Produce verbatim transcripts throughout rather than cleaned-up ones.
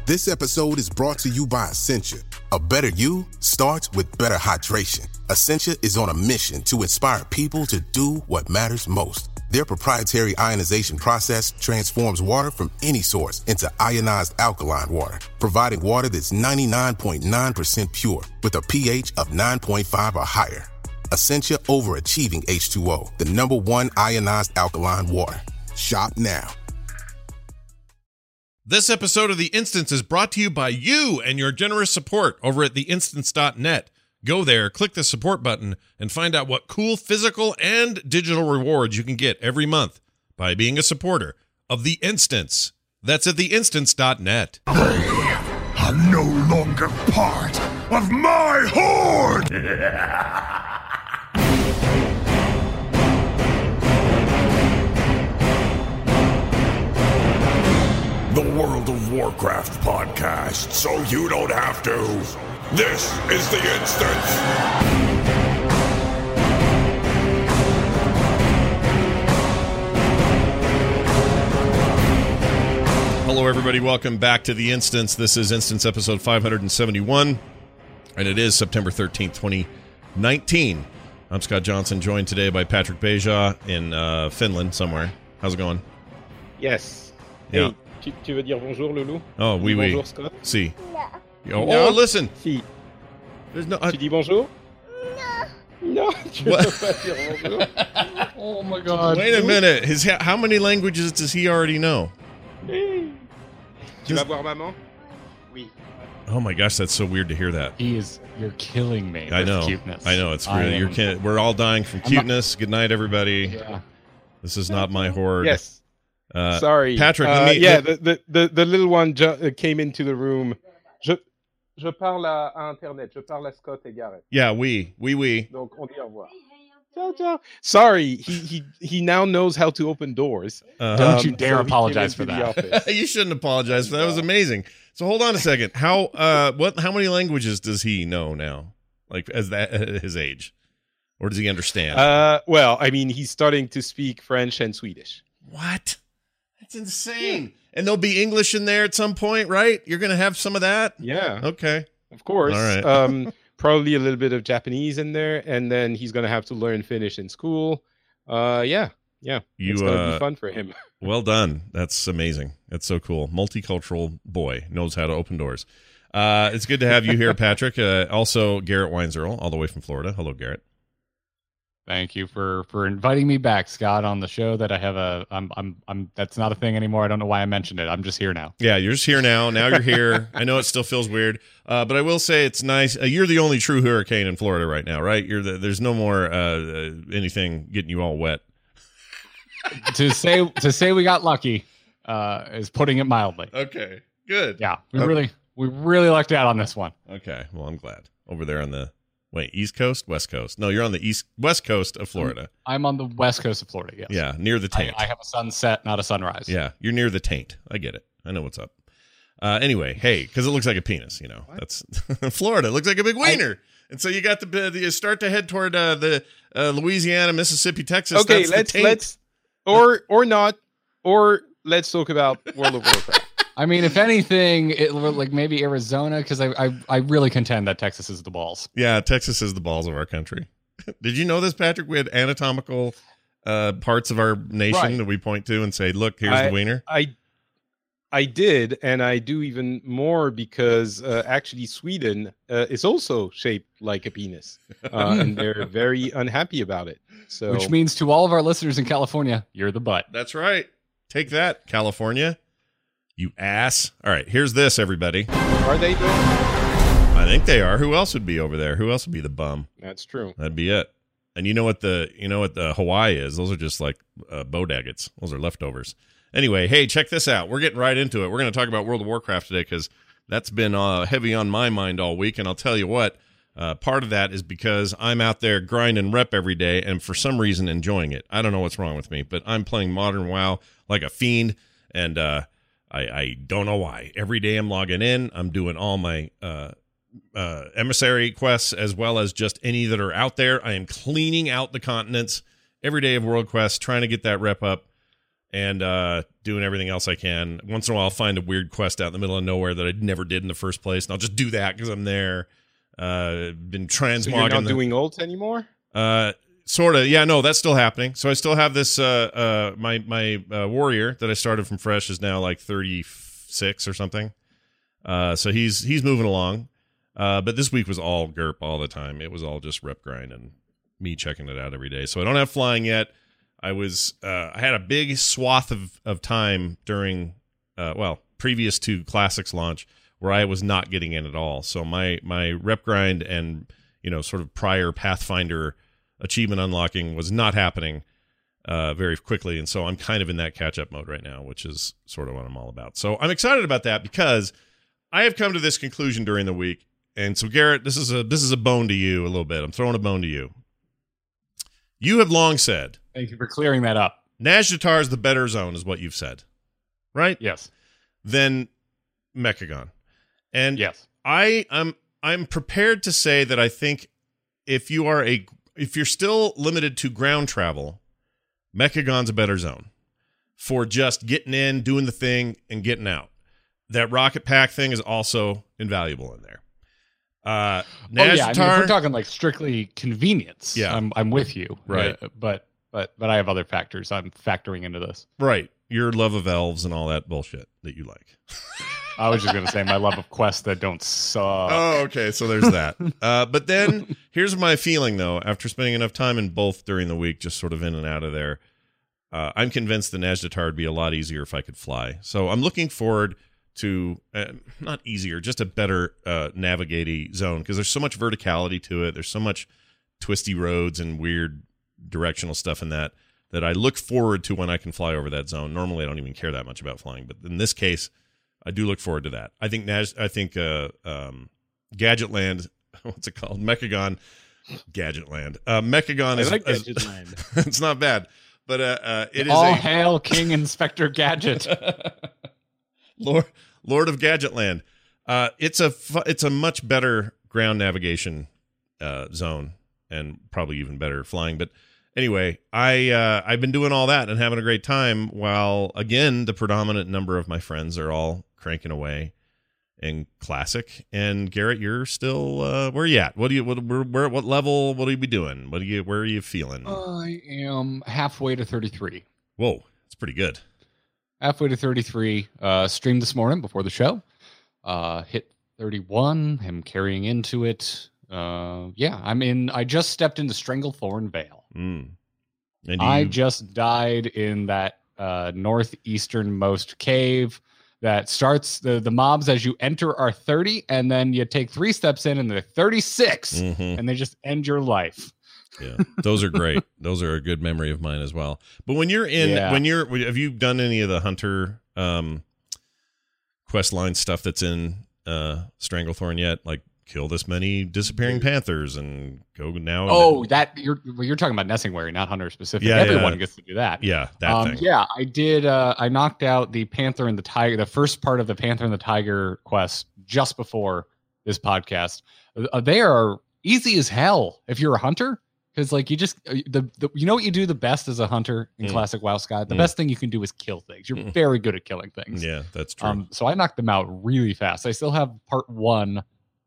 This episode is brought to you by Essentia. A better you starts with better hydration. Essentia is on a mission to inspire people to do what matters most. Their proprietary ionization process transforms water from any source into ionized alkaline water, providing water that's ninety-nine point nine percent pure with a pH of nine point five or higher. Essentia Overachieving H two O, the number one ionized alkaline water. Shop now. This episode of The Instance is brought to you by you and your generous support over at the instance dot net. Go there, click the support button, and find out what cool physical and digital rewards you can get every month by being a supporter of The Instance. That's at the instance dot net. They are no longer part of my horde! The World of Warcraft podcast, so you don't have to. This is The Instance. Hello, everybody. Welcome back to The Instance. This is Instance episode five hundred seventy-one, and it is September thirteenth, twenty nineteen. I'm Scott Johnson, joined today by Patrick Beja in uh, Finland somewhere. How's it going? Yes. Yeah. Hey, tu, tu veux dire bonjour, Loulou? Oh, oui, oui. Bonjour, Scott? Si. Oh, No. oh, listen. Si. There's no... I, Tu dis bonjour? No. No, tu What? veux pas dire bonjour? Oh my god. wait a minute. His How many languages does he already know? Tu vas voir maman? Oui. Oh, my gosh. That's so weird to hear that. He is, you're killing me I with know. cuteness. I know. It's I really... You're, am- can, we're all dying from I'm not- cuteness. Good night, everybody. Yeah. This is not my horde. Yes. Uh, Sorry. Patrick, Uh, let me... yeah, let- the, the, the, the little one ju- uh, came into the room. Je, je parle à, à Internet. Je parle à Scott et Garrett. Yeah, we. We, we. Donc, on dit au revoir. Ciao, ciao. Sorry, he, he, he now knows how to open doors. Uh, Don't you dare so he came apologize into for the that. office. you shouldn't apologize for that. That was amazing. So hold on a second. How uh what how many languages does he know now? Like as that at his age? Or does he understand? Uh, well, I mean, he's starting to speak French and Swedish. what? That's insane. And there'll be English in there at some point, right? You're going to have some of that? Yeah, Okay. of course. All right. um, probably a little bit of Japanese in there, and then he's going to have to learn Finnish in school. Uh, yeah, yeah. You, it's going to uh, be fun for him. Well done. That's amazing. That's so cool. Multicultural boy knows how to open doors. Uh it's good to have you here, Patrick. Uh, also Garrett Weinzerl, all the way from Florida. Hello, Garrett. Thank you for for inviting me back, Scott, on the show. That I have a, I'm, I'm, I'm. That's not a thing anymore. I don't know why I mentioned it. I'm just here now. Yeah, you're just here now. Now you're here. I know it still feels weird, uh, but I will say it's nice. Uh, you're the only true hurricane in Florida right now, right? You're the, there's no more uh, uh, anything getting you all wet. to say to say we got lucky uh, is putting it mildly. Okay, good. Yeah, we Okay. really we really lucked out on this one. Okay, well, I'm glad. Over there on the wait, East Coast, West Coast? No, you're on the East West Coast of Florida. I'm on the west coast of Florida. Yes. Yeah, near the I, taint. I have a sunset, not a sunrise. Yeah, you're near the taint. I get it. I know what's up. Uh, anyway, hey, because it looks like a penis, you know. That's Florida. It looks like a big wiener. And so you got the, the you start to head toward uh, the uh, Louisiana, Mississippi, Texas. Okay, That's the let's taint. let's or or not or let's talk about World of Warcraft. I mean, if anything, it like maybe Arizona, because I, I I really contend that Texas is the balls. Yeah, Texas is the balls of our country. Did you know this, Patrick? We had anatomical uh, parts of our nation Right. that we point to and say, "Look, here's I- the wiener." I I did, and I do even more because uh, actually Sweden uh, is also shaped like a penis, uh, and they're very unhappy about it. So, Which means to all of our listeners in California, you're the butt. That's right. Take that, California. You ass. All right, here's this, everybody. are they though? I think they are. Who else would be over there? Who else would be the bum? That's true. That'd be it. And you know what the you know what the Hawaii is? Those are just like uh, bodaggets. Those are leftovers. Anyway, hey, check this out. We're getting right into it. We're going to talk about World of Warcraft today because that's been uh, heavy on my mind all week. And I'll tell you what, uh, part of that is because I'm out there grinding rep every day and for some reason enjoying it. I don't know what's wrong with me, but I'm playing Modern WoW like a fiend, and uh, I, I don't know why. Every day I'm logging in. I'm doing all my uh, uh, emissary quests as well as just any that are out there. I am cleaning out the continents every day of World Quest, trying to get that rep up. and uh, doing everything else I can. Once in a while, I'll find a weird quest out in the middle of nowhere that I never did in the first place, and I'll just do that because I'm there. Uh, been transmogging. So you're not the, doing ult anymore? Uh, sort of. Yeah, no, that's still happening. So I still have this. Uh, uh, my my uh, warrior that I started from fresh is now like thirty-six or something. Uh, so he's he's moving along. Uh, but this week was all G U R P all the time. It was all just rep grind and me checking it out every day. So I don't have flying yet. I was uh, I had a big swath of, of time during uh, well previous to Classics launch where I was not getting in at all. So my my rep grind and you know sort of prior Pathfinder achievement unlocking was not happening uh, very quickly, and so I'm kind of in that catch up mode right now, which is sort of what I'm all about. So I'm excited about that because I have come to this conclusion during the week, and so Garrett, this is a this is a bone to you a little bit. I'm throwing a bone to you. You have long said, thank you for clearing that up. Nazjatar is the better zone, is what you've said, right? Yes. Then Mechagon. And yes, I am I'm prepared to say that I think if you are a if you're still limited to ground travel, Mechagon's a better zone for just getting in, doing the thing, and getting out. That rocket pack thing is also invaluable in there. Uh, Nazjatar, oh yeah, I mean, if we're talking like strictly convenience. Yeah, I'm I'm with you. Right, uh, but but but I have other factors I'm factoring into this. Right, your love of elves and all that bullshit that you like. I was just going to say my love of quests that don't suck. Oh, okay. So there's that. Uh, but then here's my feeling, though, after spending enough time in both during the week, just sort of in and out of there, uh, I'm convinced the Nazjatar would be a lot easier if I could fly. So I'm looking forward to, uh, not easier, just a better uh, navigate-y zone because there's so much verticality to it. There's so much twisty roads and weird directional stuff in that that I look forward to when I can fly over that zone. Normally, I don't even care that much about flying. But in this case, I do look forward to that. I think Naz, I think uh, um, Gadgetland, what's it called? Mechagon, Gadgetland. Uh, Mechagon is, I like is Gadgetland. It's not bad, but uh, uh, it is all a hail King Inspector Gadget, Lord Lord of Gadgetland. Uh, it's a fu- it's a much better ground navigation uh, zone and probably even better flying. But anyway, I uh, I've been doing all that and having a great time while again the predominant number of my friends are all cranking away in Classic. And Garrett, you're still uh, where are you at? What do you what where, where what level? What do you be doing? What do you where are you feeling? I am halfway to thirty-three. Whoa, that's pretty good. Halfway to thirty-three. Uh, streamed this morning before the show. Uh, hit thirty-one. I'm carrying into it. Uh, yeah, I'm in. I just stepped into Stranglethorn Vale. Mm. And I you... just died in that uh, northeasternmost cave that starts the, the mobs as you enter are thirty, and then you take three steps in and they're thirty-six, mm-hmm. and they just end your life. Yeah, those are great. Those are a good memory of mine as well. But when you're in, yeah. when you're, have you done any of the Hunter um, quest line stuff that's in uh, Stranglethorn yet? Like kill this many disappearing panthers and go now. Oh, that you're you're talking about Nessingwary, not Hunter specific. Yeah, everyone yeah. gets to do that. Yeah, that um, thing. Yeah, I did. Uh, I knocked out the Panther and the Tiger, the first part of the Panther and the Tiger quest just before this podcast. Uh, they are easy as hell if you're a hunter, because like you just the, the you know what you do the best as a hunter in mm. Classic WoW Scott. The mm. best thing you can do is kill things. You're mm. very good at killing things. Yeah, that's true. Um, so I knocked them out really fast. I still have part one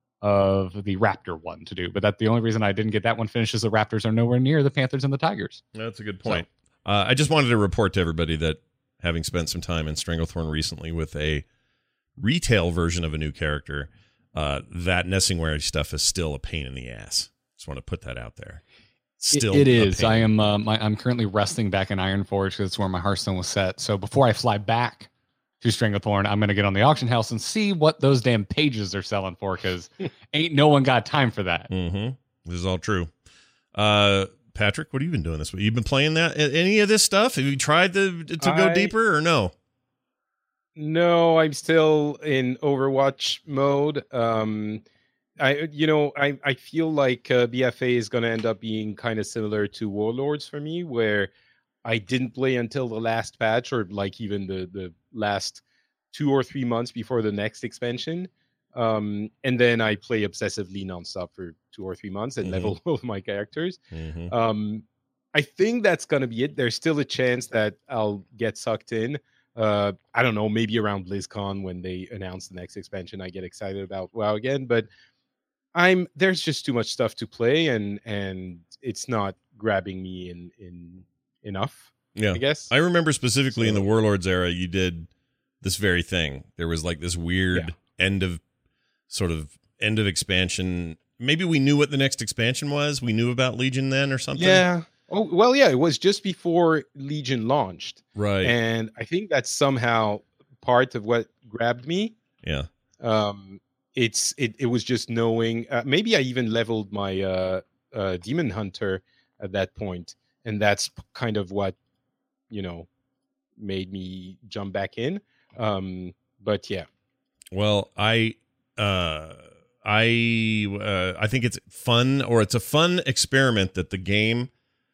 of the Raptor one to do, but that's the only reason I didn't get that one finished is the Raptors are nowhere near the Panthers and the Tigers. That's a good point. So, uh, I just wanted to report to everybody that having spent some time in Stranglethorn recently with a retail version of a new character, uh, that Nessingwary stuff is still a pain in the ass. Just want to put that out there. Still, it, it is. I am. Uh, my, I'm currently resting back in Ironforge because it's where my Hearthstone was set. So before I fly back to Stranglethorn, I'm going to get on the auction house and see what those damn pages are selling for, because ain't no one got time for that. Mm-hmm. This is all true. Uh, Patrick, what have you been doing this week? You've been playing that any of this stuff? Have you tried to to go I, deeper or no? No, I'm still in Overwatch mode. Um, I you know I I feel like uh, B F A is going to end up being kind of similar to Warlords for me, where I didn't play until the last patch, or like even the the last two or three months before the next expansion, um, and then I play obsessively nonstop for two or three months and mm-hmm. level all my characters. Mm-hmm. Um, I think that's gonna be it. There's still a chance that I'll get sucked in. Uh, I don't know, maybe around BlizzCon when they announce the next expansion, I get excited about WoW again. But I'm there's just too much stuff to play, and and it's not grabbing me in in enough. Yeah, I guess. I remember specifically So- in the Warlords era, you did this very thing. There was like this weird end of sort of end of expansion. Maybe we knew what the next expansion was. We knew about Legion then or something. Yeah. Oh well, yeah. It was just before Legion launched, Right. and I think that's somehow part of what grabbed me. yeah. Um, it's it. It was just knowing. Uh, maybe I even leveled my uh, uh, Demon Hunter at that point, and that's p- kind of what you know made me jump back in. Um, but yeah, Well, I uh I uh I think it's fun, or it's a fun experiment that the game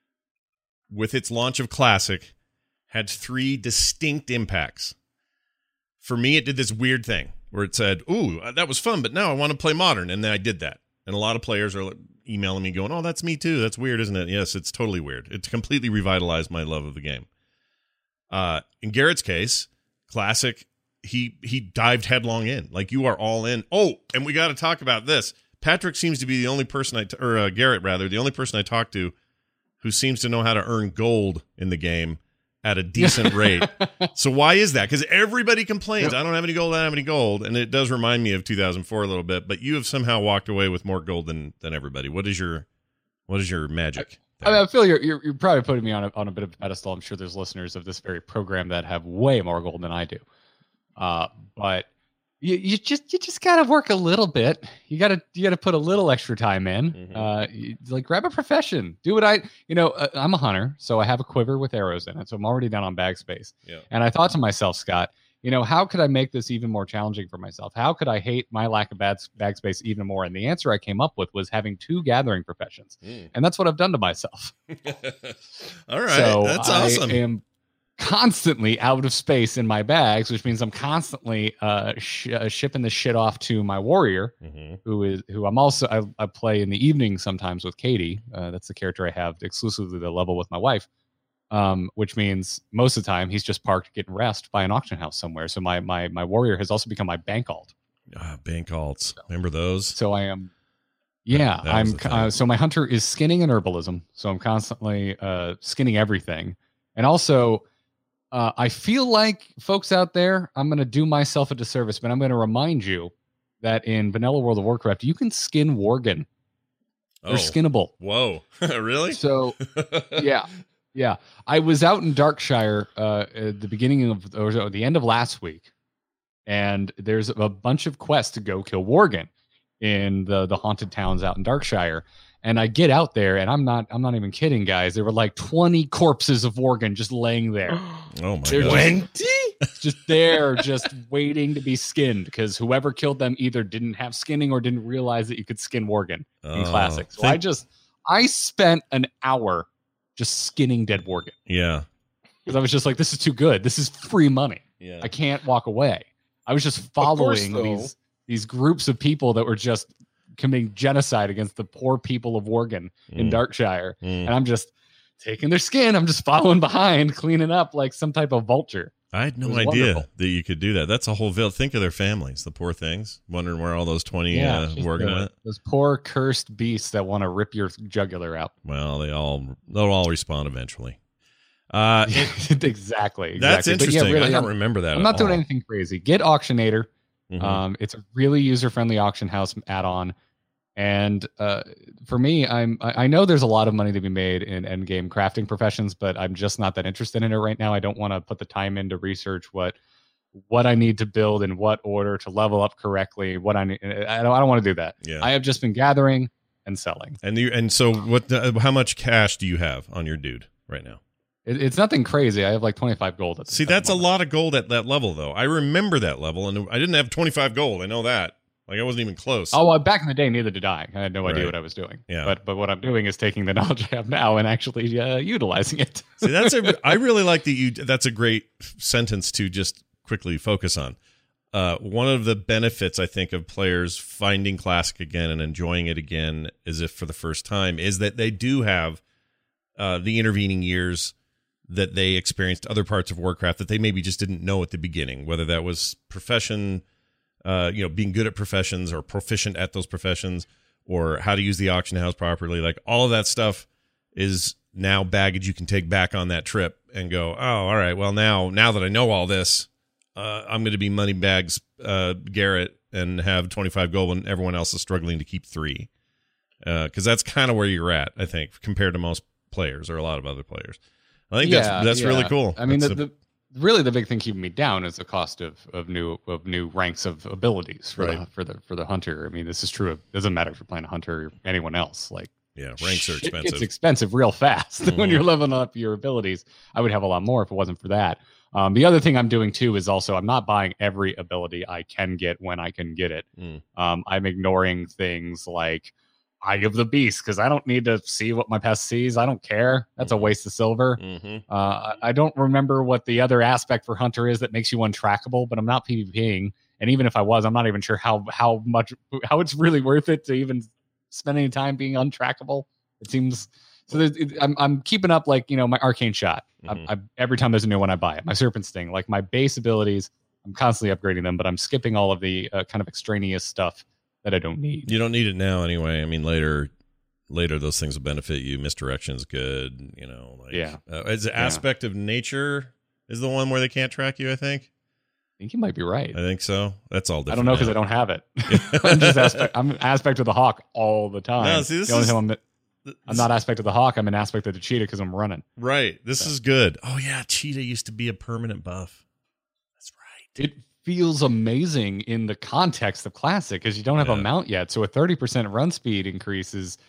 with its launch of Classic had three distinct impacts. For me, it did this weird thing where it said, "Ooh, that was fun, but now I want to play Modern." And then I did that. And a lot of players are emailing me going, "Oh, that's me too. That's weird, isn't it?" Yes, it's totally weird. It's completely revitalized my love of the game. Uh in Garrett's case, Classic, he he dived headlong in. Like, you are all in. Oh, and we got to talk about this. Patrick seems to be the only person I t- or uh, Garrett rather, the only person I talk to who seems to know how to earn gold in the game at a decent rate. So why is that? Because everybody complains, I don't have any gold, I don't have any gold, and it does remind me of two thousand four a little bit. But you have somehow walked away with more gold than than everybody. What is your what is your magic? I mean, I feel you're, you're you're probably putting me on a, on a bit of a pedestal. I'm sure there's listeners of this very program that have way more gold than I do. Uh, but you, you just you just gotta work a little bit. You gotta you gotta put a little extra time in. Mhm. Uh, you, like grab a profession. Do what I you know. Uh, I'm a hunter, so I have a quiver with arrows in it. So I'm already down on bag space. Yeah. And I thought to myself, Scott, you know, how could I make this even more challenging for myself? How could I hate my lack of bad bag space even more? And the answer I came up with was having two gathering professions, Mm. and that's what I've done to myself. All right, So that's I awesome. am constantly out of space in my bags, which means I'm constantly uh, sh- uh, shipping the shit off to my warrior, hmm who is who I'm also I, I play in the evening sometimes with Katie. Uh, that's the character I have exclusively the level with my wife. Um, which means most of the time he's just parked getting rest by an auction house somewhere. So my my my warrior has also become my bank alt. Ah, bank alts. Remember those? So I am, yeah, That was I'm. the thing. Uh, so my hunter is skinning and herbalism. So I'm constantly uh, skinning everything, and also uh, I feel like folks out there, I'm going to do myself a disservice, but I'm going to remind you that in Vanilla World of Warcraft, you can skin Worgen. They're Oh, skinnable. whoa. Really? So yeah, yeah. I was out in Darkshire uh, at the beginning of or the end of last week, and there's a bunch of quests to go kill Worgen in the the haunted towns out in Darkshire. And I get out there, and I'm not I'm not even kidding, guys. There were like twenty corpses of Worgen just laying there, Oh my They're god. twenty. just there, just waiting to be skinned, because whoever killed them either didn't have skinning or didn't realize that you could skin Worgen in Oh, Classic. So think- I just I spent an hour just skinning dead Worgen. Yeah. Because I was just like, this is too good. This is free money. Yeah. I can't walk away. I was just course, following though. these these groups of people that were just committing genocide against the poor people of Worgen in Mm. Darkshire. Mm. And I'm just taking their skin. I'm just following behind, cleaning up like some type of vulture. I had It no was idea wonderful. that you could do that. That's a whole vil- think of their families, the poor things, wondering where all those twenty uh, just Worgen the- went. those poor cursed beasts that want to rip your jugular out. Well, they all they'll all respond eventually. Uh, exactly, exactly. that's But yeah, interesting. really, I don't I'm- remember that. I'm at not doing all. anything crazy. Get Auctionator. Mhm. Um, it's a really user-friendly auction house add-on, and uh, for me, I'm I I know there's a lot of money to be made in endgame crafting professions, but I'm just not that interested in it right now. I don't want to put the time in to research what what I need to build in what order to level up correctly. What I need, I don't I don't want to do that. Yeah. I have just been gathering and selling. and you and so what? The, how much cash do you have on your dude right now? It, it's nothing crazy. I have like twenty-five gold. At the, See, at the that's a moment. lot of gold at that level, though. I remember that level, and I didn't have twenty-five gold. I know that. Like, I wasn't even close. Oh, well, back in the day, neither did I. I had no idea Right. what I was doing. Yeah. But but what I'm doing is taking the knowledge I have now and actually uh, utilizing it. See, that's a. I really like that you. That's a great sentence to just quickly focus on. Uh, one of the benefits I think of players finding Classic again and enjoying it again, as if for the first time, is that they do have uh, the intervening years that they experienced other parts of Warcraft that they maybe just didn't know at the beginning, whether that was profession, uh, you know, being good at professions or proficient at those professions, or how to use the auction house properly. Like all of that stuff is now baggage you can take back on that trip and go, oh, all right, well now, now that I know all this, uh, I'm going to be Moneybags uh, Garrett and have twenty-five gold when everyone else is struggling to keep three. Uh, cause that's kind of where you're at, I think, compared to most players or a lot of other players. I think yeah, that's that's yeah. really cool. I mean, the, a, the, really the big thing keeping me down is the cost of, of new of new ranks of abilities for right. the for the for the hunter. I mean, this is true. It doesn't matter if you're playing a hunter or anyone else. Like, yeah, ranks are expensive. It's expensive real fast Mm-hmm. when you're leveling up your abilities. I would have a lot more if it wasn't for that. Um, the other thing I'm doing too is also I'm not buying every ability I can get when I can get it. Mm. Um, I'm ignoring things like Eye of the Beast because I don't need to see what my pest sees. I don't care. That's Mm-hmm. a waste of silver. Mm-hmm. Uh, I- I don't remember what the other aspect for Hunter is that makes you untrackable, but I'm not PvPing. And even if I was, I'm not even sure how how much how it's really worth it to even spend any time being untrackable. It seems so. There's, it, I'm I'm keeping up like you know my arcane shot. Mhm. I, I, every time there's a new one, I buy it. My serpent sting, like my base abilities, I'm constantly upgrading them, but I'm skipping all of the uh, kind of extraneous stuff that I don't need. You don't need it now anyway. I mean, later, later those things will benefit you. Misdirection's good. You know, like, Yeah. Uh, is the aspect of nature is the one where they can't track you? I think. I think you might be right. I think so. That's all I different. don't know because I don't have it. I'm just aspect. I'm aspect of the hawk all the time. No, see, this the only is- time I'm, This- I'm not aspect of the hawk. I'm an aspect of the cheetah because I'm running. right. This is good. Oh yeah, cheetah used to be a permanent buff. That's right. It feels amazing in the context of classic because you don't have Yeah. a mount yet. So a thirty percent run speed increase is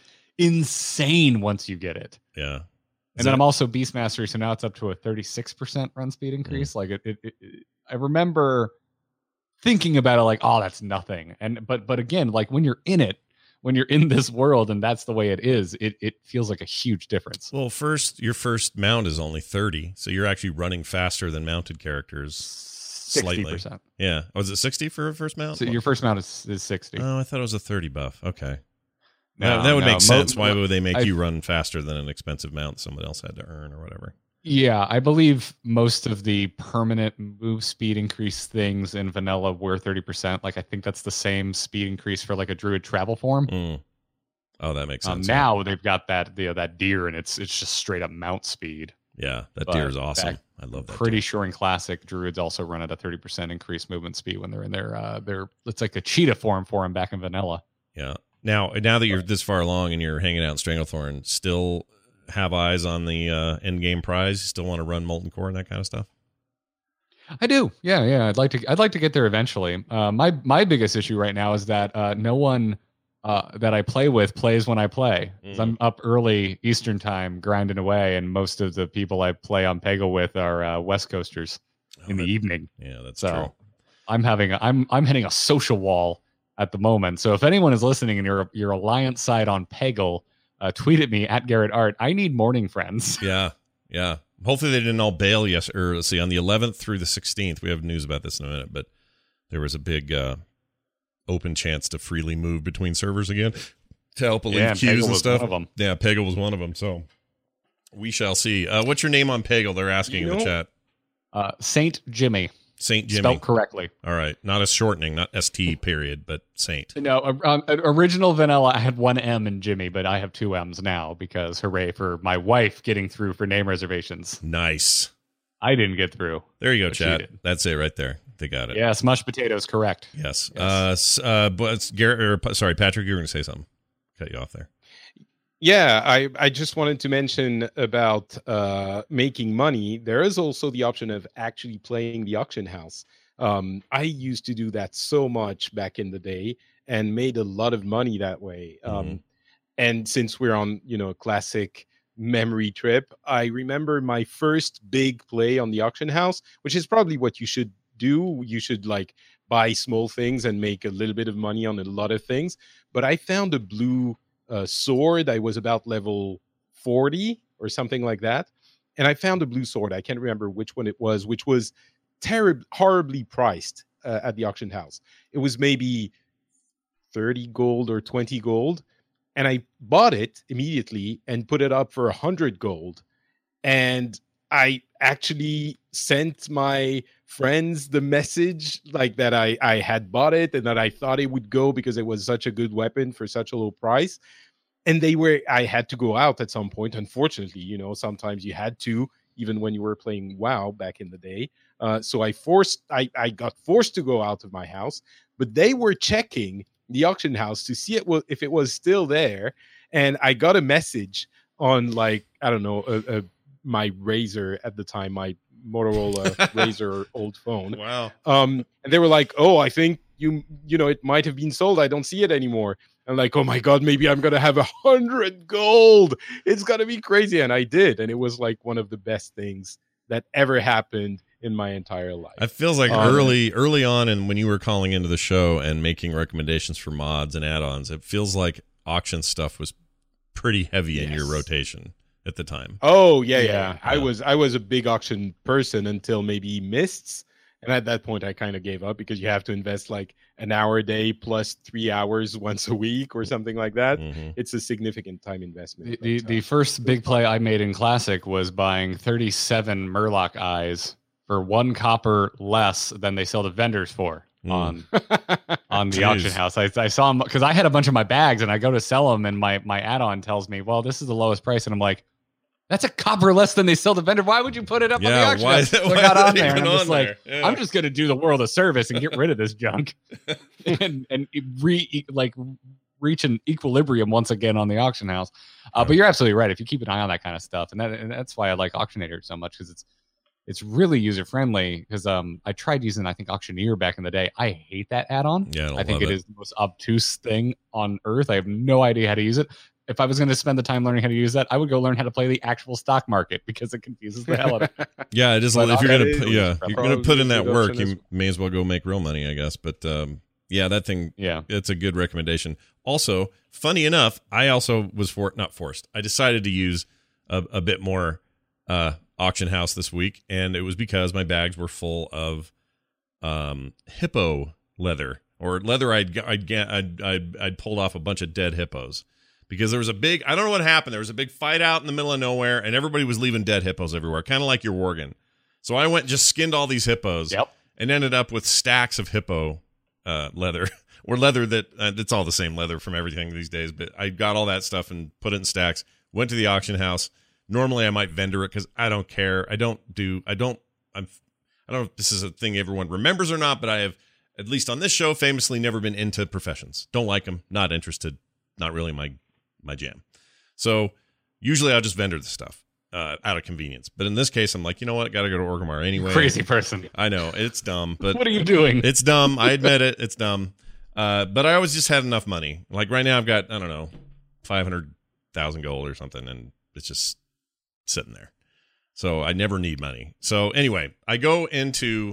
insane once you get it. Yeah. Is And then that- I'm also Beastmaster, so now it's up to a thirty-six percent run speed increase. Like it, it, it, it- I remember thinking about it like, oh, that's nothing. And but but again, like when you're in it, when you're in this world and that's the way it is, it it feels like a huge difference. Well, first, your first mount is only thirty, so you're actually running faster than mounted characters. Sixty Slightly. percent. Yeah. Was it sixty for a first mount? So your first mount is, is sixty. Oh, I thought it was a thirty buff. Okay. No, that, that would no. make sense. Mo- Why would they make I- you run faster than an expensive mount someone else had to earn or whatever? Yeah, I believe most of the permanent move speed increase things in vanilla were thirty percent. Like I think that's the same speed increase for like a druid travel form. Mm. Oh, that makes Um, sense. now they've got that you know, that deer and it's it's just straight up mount speed. yeah, that but deer is awesome. back- I love that. Pretty deer. sure in classic druids also run at a thirty percent increased movement speed when they're in their uh their it's like a cheetah form for them back in vanilla. Yeah. Now, now that you're this far along and you're hanging out in Stranglethorn, still have eyes on the uh, end game prize. You still want to run Molten Core and that kind of stuff. I do. Yeah, yeah. I'd like to I'd like to get there eventually. Uh, my my biggest issue right now is that uh, no one uh, that I play with plays when I play. 'Cause Mm. I'm up early Eastern time grinding away, and most of the people I play on Peggle with are uh, West Coasters in the that- evening. Yeah, that's So true. I'm having a, I'm I'm hitting a social wall at the moment. So if anyone is listening and you're you're Alliance side on Peggle, uh, tweet at me at Garrett Art. I need morning friends. Yeah, yeah. Hopefully they didn't all bail. Yes, or let's see, on the eleventh through the sixteenth. We have news about this in a minute, but there was a big uh, open chance to freely move between servers again to help alleviate Yeah, and queues Peggle and was stuff. one of 'em. Yeah, Peggle was one of them. So we shall see. Uh, what's your name on Peggle? They're asking You in the know- chat. Uh, Saint Jimmy, Saint Jimmy. spelled correctly. All right, not a shortening, not S T period, but Saint. No, uh, um, uh, original vanilla, I had one M in Jimmy, but I have two M's now because hooray for my wife getting through for name reservations. Nice. I didn't get through. There you go, But she chat. did. That's it right there. They got it. Yes, mashed potatoes, correct. Yes. Yes. Uh, s- uh, but it's Garrett, or, pa- sorry, Patrick, you were going to say something. Cut you off there. Yeah, I, I just wanted to mention about uh, making money. There is also the option of actually playing the auction house. Um, I used to do that so much back in the day and made a lot of money that way. Um, Mhm. And since we're on, you know, a classic memory trip, I remember my first big play on the auction house, which is probably what you should do. You should like buy small things and make a little bit of money on a lot of things. But I found a blue uh, sword. I was about level forty or something like that. And I found a blue sword. I can't remember which one it was, which was terribly, horribly priced uh, at the auction house. It was maybe thirty gold or twenty gold. and I bought it immediately and put it up for a hundred gold. And I actually sent my friends the message like that I, I had bought it and that I thought it would go because it was such a good weapon for such a low price. And they were, I had to go out at some point. Unfortunately, you know, sometimes you had to, even when you were playing WoW back in the day. Uh, so I forced, I, I got forced to go out of my house, but they were checking the auction house to see it was, if it was still there. And I got a message on like, I don't know, a, a my Razor at the time, my Motorola Razor old phone. Wow. Um, and they were like, "Oh, I think you, you know, it might have been sold. I don't see it anymore." And like, "Oh my God, maybe I'm gonna have a hundred gold. It's gonna be crazy." And I did, and it was like one of the best things that ever happened in my entire life. It feels like um, early, early on, and when you were calling into the show and making recommendations for mods and add-ons, it feels like auction stuff was pretty heavy yes. in your rotation at the time. Oh yeah, yeah, yeah. I was I was a big auction person until maybe Mists, and at that point I kind of gave up because you have to invest like an hour a day plus three hours once a week or something like that. Mm-hmm. It's a significant time investment. The the, the first big play I made in Classic was buying thirty-seven Murloc eyes for one copper less than they sell to vendors for. Mm. on on the Jeez. auction house. I, I saw them because I had a bunch of my bags and I go to sell them and my my add-on tells me, well, this is the lowest price, and I'm like, that's a copper less than they sell the vendor. Why would you put it up yeah, on the auction why, house? So why I got is on it there and even I'm just on like, there? Yeah. I'm just gonna do the world a service and get rid of this junk and and re like reach an equilibrium once again on the auction house. Uh, but you're absolutely right. If you keep an eye on that kind of stuff, and that and that's why I like Auctionator so much, because it's It's really user friendly because um, I tried using, I think, Auctioneer back in the day. I hate that add-on. Yeah, I, don't I think love it, it is the most obtuse thing on earth. I have no idea how to use it. If I was going to spend the time learning how to use that, I would go learn how to play the actual stock market because it confuses the hell out of me. Yeah, it is. But If you're that gonna, is put, yeah, you're gonna probably put in a that good work, option you as- may as well go make real money, I guess. But um, yeah, that thing, Yeah. it's a good recommendation. Also, funny enough, I also was for not forced. I decided to use a, a bit more uh, auction house this week, and it was because my bags were full of um, hippo leather or leather I'd I'd, I'd I'd I'd pulled off a bunch of dead hippos. Because there was a big, I don't know what happened. There was a big fight out in the middle of nowhere, and everybody was leaving dead hippos everywhere, kind of like your Worgen. So I went and just skinned all these hippos Yep. and ended up with stacks of hippo uh, leather, or leather that, uh, it's all the same leather from everything these days, but I got all that stuff and put it in stacks, went to the auction house. Normally I might vendor it because I don't care. I don't do, I don't, I'm, I don't know if this is a thing everyone remembers or not, but I have, at least on this show, famously never been into professions. Don't like them, not interested, not really my my jam. So usually I'll just vendor the stuff uh, out of convenience. But in this case, I'm like, you know what? Got to go to Orgrimmar anyway. Crazy person. I know. It's dumb. But What are you doing? it's dumb. I admit it. It's dumb. Uh, but I always just had enough money. Like right now I've got, I don't know, five hundred thousand gold or something. And it's just sitting there. So I never need money. So anyway, I go into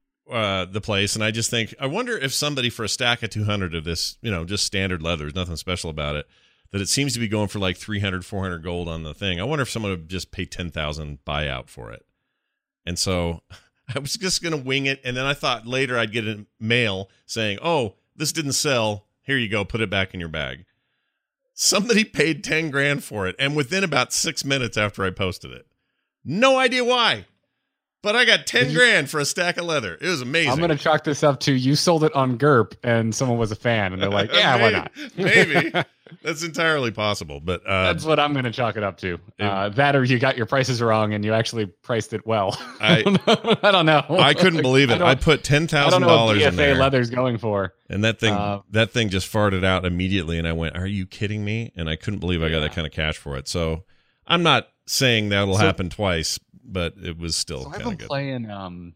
uh, the place and I just think, I wonder if somebody for a stack of two hundred of this, you know, just standard leather, there's nothing special about it, that it seems to be going for like three hundred, four hundred gold on the thing. I wonder if someone would just pay ten thousand buyout for it. And so I was just going to wing it. And then I thought later I'd get a mail saying, oh, this didn't sell. Here you go. Put it back in your bag. Somebody paid ten grand for it. And within about six minutes after I posted it, no idea why, but I got ten grand for a stack of leather. It was amazing. I'm going to chalk this up to you sold it on G U R P and someone was a fan and they're like, yeah, why not? Maybe. That's entirely possible. But uh, That's what I'm going to chalk it up to. Uh, that or you got your prices wrong and you actually priced it well. I, I don't know. I couldn't believe it. I, I put ten I thousand don't know what dollars B F A in there. leather's going for. And that thing, Uh, that thing just farted out immediately. And I went, are you kidding me? And I couldn't believe I got Yeah. that kind of cash for it. So I'm not saying that'll So- happen twice, but it was still So I've kind been of good. playing. Um,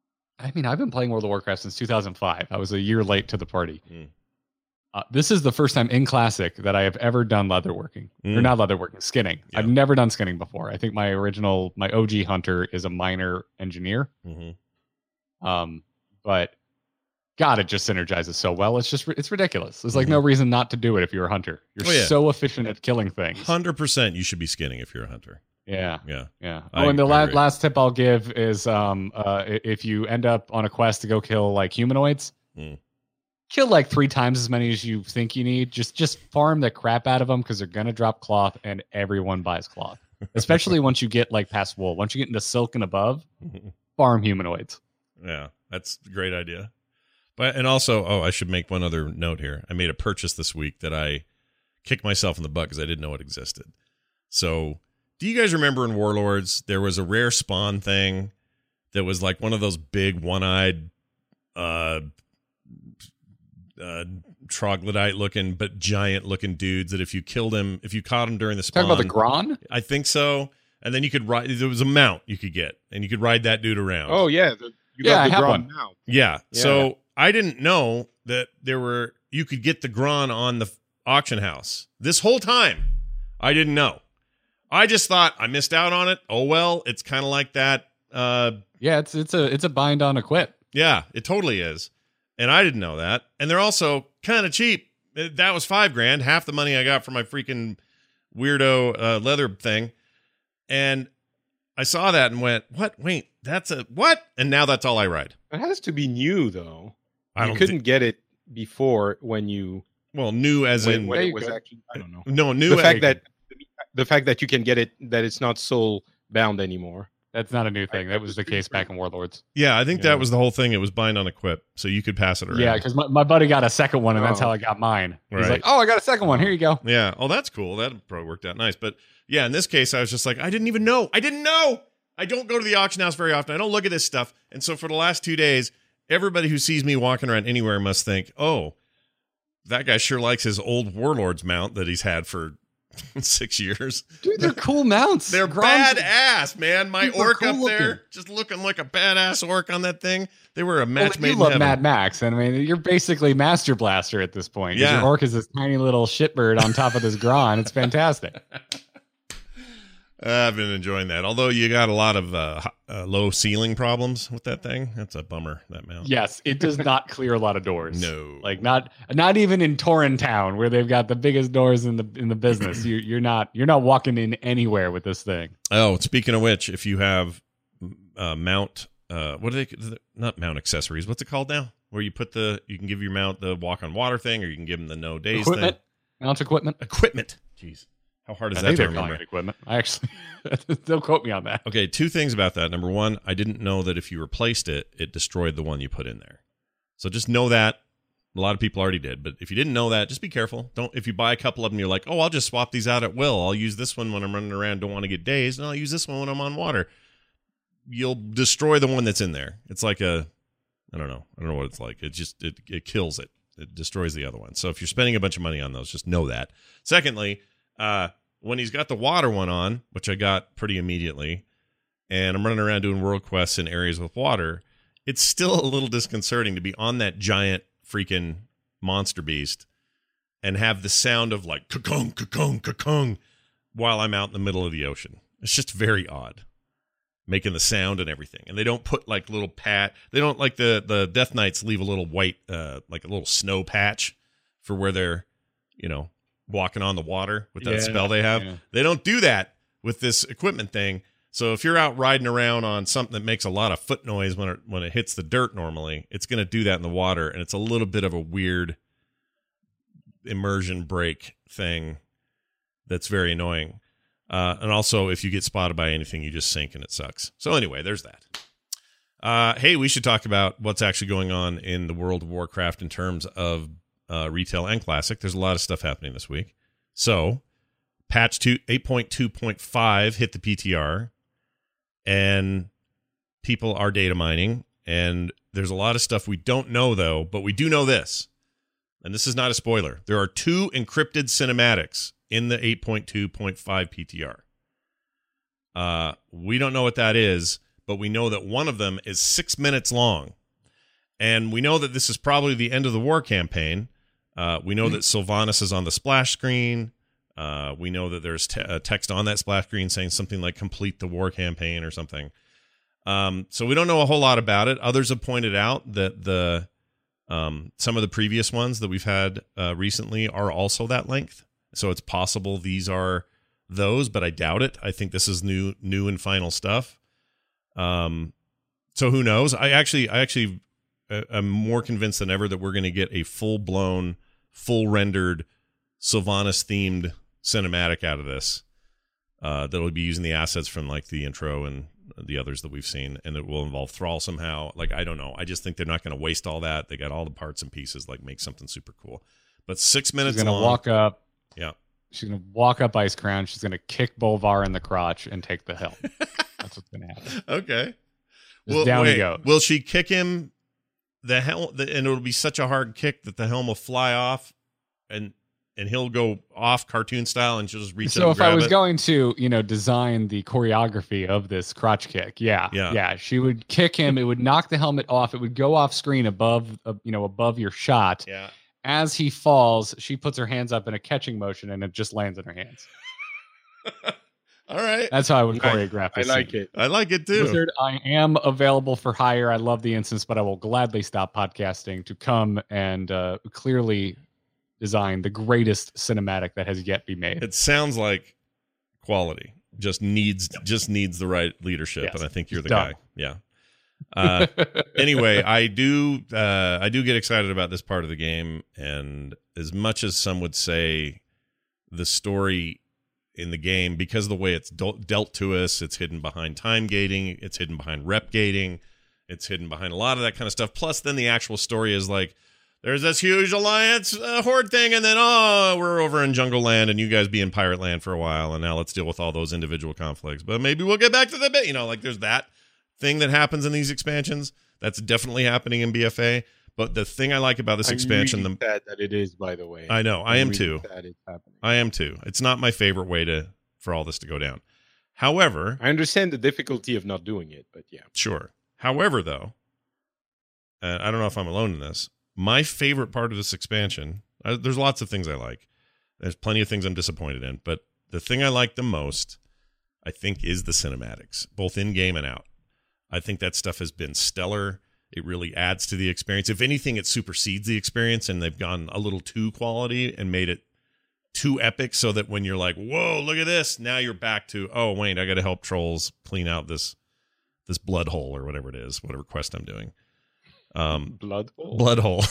I mean, I've been playing World of Warcraft since two thousand five. I was a year late to the party. Mm. Uh, this is the first time in Classic that I have ever done leatherworking, or Mm. not leatherworking, skinning. Yeah. I've never done skinning before. I think my original, my O G hunter is a miner engineer. Mm-hmm. Um, but God, it just synergizes so well. It's just, it's ridiculous. There's like Mhm. no reason not to do it if you're a hunter. You're Oh, yeah. so efficient at killing things. one hundred percent you should be skinning if you're a hunter. Yeah. Yeah. Yeah. I Oh, and the la- agree. last tip I'll give is um, uh, i- if you end up on a quest to go kill like humanoids, Mm. kill like three times as many as you think you need. Just just farm the crap out of them because they're gonna drop cloth, and everyone buys cloth. Especially once you get like past wool. Once you get into silk and above, farm humanoids. Yeah, that's a great idea. But and also, oh, I should make one other note here. I made a purchase this week that I kicked myself in the butt because I didn't know it existed. So, do you guys remember in Warlords there was a rare spawn thing that was like one of those big one-eyed, uh, uh, troglodyte-looking but giant-looking dudes that if you killed him, if you caught him during the spawn, Talking about the Gron? I think so. And then you could ride. There was a mount you could get, and you could ride that dude around. Oh yeah, the, you Yeah, I got the have Gron one. now. Yeah. Yeah. So I didn't know that there were you could get the Gron on the auction house this whole time. I didn't know. I just thought I missed out on it. Oh well, it's kind of like that. Uh, Yeah, it's it's a it's a bind on equip. yeah, it totally is. And I didn't know that. And they're also kind of cheap. That was five grand, half the money I got for my freaking weirdo uh, leather thing. And I saw that and went, "What? Wait, that's a what?" And now that's all I ride. It has to be new though. I You don't couldn't thi- get it before when you well, new as when, in when There it you was go. actually. I don't know. no new. The as- fact that the fact that you can get it that it's not soul bound anymore. That's not a new thing. That was the case back in Warlords. yeah, I think Yeah. that was the whole thing. It was bind on equip, so you could pass it around. Yeah, because my, my buddy got a second one, and that's Oh. how I got mine. He's Right. like, "Oh, I got a second one. Here you go." Yeah. Oh, that's cool. That probably worked out nice. But yeah, in this case, I was just like, I didn't even know. I didn't know. I don't go to the auction house very often. I don't look at this stuff. And so for the last two days, everybody who sees me walking around anywhere must think, oh, that guy sure likes his old Warlords mount that he's had for six years. Dude, they're cool mounts. They're Grom's- badass, man. My Super orc cool up there, looking. just looking like a badass orc on that thing. They were a Well, match you made in love heaven. Mad Max, and I mean, you're basically Master Blaster at this point. 'Cause Yeah. Your orc is this tiny little shitbird on top of this Gron. It's fantastic. Uh, I've been enjoying that. Although you got a lot of uh, h- uh, low ceiling problems with that thing. That's a bummer, that mount. Yes, it does not clear a lot of doors. No. Like not not even in Torrin Town where they've got the biggest doors in the in the business. you you're not you're not walking in anywhere with this thing. Oh, speaking of which, if you have uh, mount, uh, what are they? Not mount accessories. What's it called now? Where you put the, you can give your mount the walk on water thing, or you can give them the no days Equipment, thing. mount equipment. Equipment. Jeez, how hard is I that think to they're calling remember? it equipment. I actually don't quote me on that. Okay, two things about that. Number one, I didn't know that if you replaced it, it destroyed the one you put in there. So just know that. A lot of people already did, but if you didn't know that, just be careful. Don't, if you buy a couple of them, you're like, oh, I'll just swap these out at will. I'll use this one when I'm running around, don't want to get dazed, and I'll use this one when I'm on water. You'll destroy the one that's in there. It's like a, I don't know, I don't know what it's like. It just it it kills it. It destroys the other one. So if you're spending a bunch of money on those, just know that. Secondly, uh, when he's got the water one on, which I got pretty immediately, and I'm running around doing world quests in areas with water, it's still a little disconcerting to be on that giant freaking monster beast and have the sound of like ka-kung, ka-kung, ka-kung while I'm out in the middle of the ocean. It's just very odd, making the sound and everything. And they don't put like little pat. They don't like the the Death Knights leave a little white, uh, like a little snow patch for where they're, you know, walking on the water with that Yeah, spell they have. yeah. They don't do that with this equipment thing. So if you're out riding around on something that makes a lot of foot noise when it when it hits the dirt normally, it's going to do that in the water, and it's a little bit of a weird immersion break thing that's very annoying. Uh, and also, if you get spotted by anything, you just sink and it sucks. So anyway, there's that. Uh, hey, we should talk about what's actually going on in the World of Warcraft in terms of uh, retail and classic. There's a lot of stuff happening this week. So, patch two, eight point two point five hit the P T R, and people are data mining. And there's a lot of stuff we don't know, though, but we do know this. And this is not a spoiler. There are two encrypted cinematics in the eight point two point five P T R. Uh, we don't know what that is, but we know that one of them is six minutes long. And we know that this is probably the end of the war campaign. Uh, we know that Sylvanas is on the splash screen. Uh, we know that there's te- uh, text on that splash screen saying something like complete the war campaign or something. Um, so we don't know a whole lot about it. Others have pointed out that the um, some of the previous ones that we've had uh, recently are also that length. So it's possible these are those, but I doubt it. I think this is new, new and final stuff. Um, so who knows? I actually, I actually I, I'm more convinced than ever that we're going to get a full blown, full rendered Sylvanas themed cinematic out of this. Uh, that'll be using the assets from like the intro and the others that we've seen, and it will involve Thrall somehow. Like, I don't know. I just think they're not going to waste all that. They got all the parts and pieces, like make something super cool. But six minutes She's gonna long. walk up. Yeah. She's gonna walk up Ice Crown. She's gonna kick Bolvar in the crotch and take the helm. That's what's gonna happen. Okay. Just Well, down wait, he goes. will she kick him the helm, the, and it'll be such a hard kick that the helm will fly off, and and he'll go off cartoon style, and she'll just reach So out and if I grab was it? going to, you know, design the choreography of this crotch kick, yeah, Yeah. yeah, she would kick him. It would knock the helmet off. It would go off screen above, uh, you know, above your shot. Yeah. As he falls, she puts her hands up in a catching motion, and it just lands in her hands. All right. That's how I would I- choreograph I this like scene. it. I like it too. Blizzard, I am available for hire. I love the instance, but I will gladly stop podcasting to come and uh, clearly design the greatest cinematic that has yet be made. It sounds like quality. Just needs just needs the right leadership, Yes. and I think you're the Done. guy. Yeah. Uh, anyway, I do uh, I do get excited about this part of the game, and as much as some would say the story in the game, because of the way it's del- dealt to us, it's hidden behind time gating, it's hidden behind rep gating, it's hidden behind a lot of that kind of stuff. Plus, then the actual story is like, there's this huge alliance uh, horde thing, and then, oh, we're over in Jungle Land, and you guys be in Pirate Land for a while, and now let's deal with all those individual conflicts. But maybe we'll get back to the bit. You know, like there's that thing that happens in these expansions. That's definitely happening in B F A. But the thing I like about this I'm expansion, really the, sad that it is, by the way. I know, I I'm am really too. sad it's happening. I am too. It's not my favorite way to for all this to go down. However, I understand the difficulty of not doing it, but yeah. sure. However, though, uh, I don't know if I'm alone in this. My favorite part of this expansion, uh, there's lots of things I like. There's plenty of things I'm disappointed in, but the thing I like the most, I think, is the cinematics, both in game and out. I think that stuff has been stellar. It really adds to the experience. If anything, it supersedes the experience, and they've gone a little too quality and made it too epic, so that when you're like, whoa, look at this, now you're back to, oh, wait, I got to help trolls clean out this this blood hole or whatever it is, whatever quest I'm doing. Um, Blood hole. blood hole.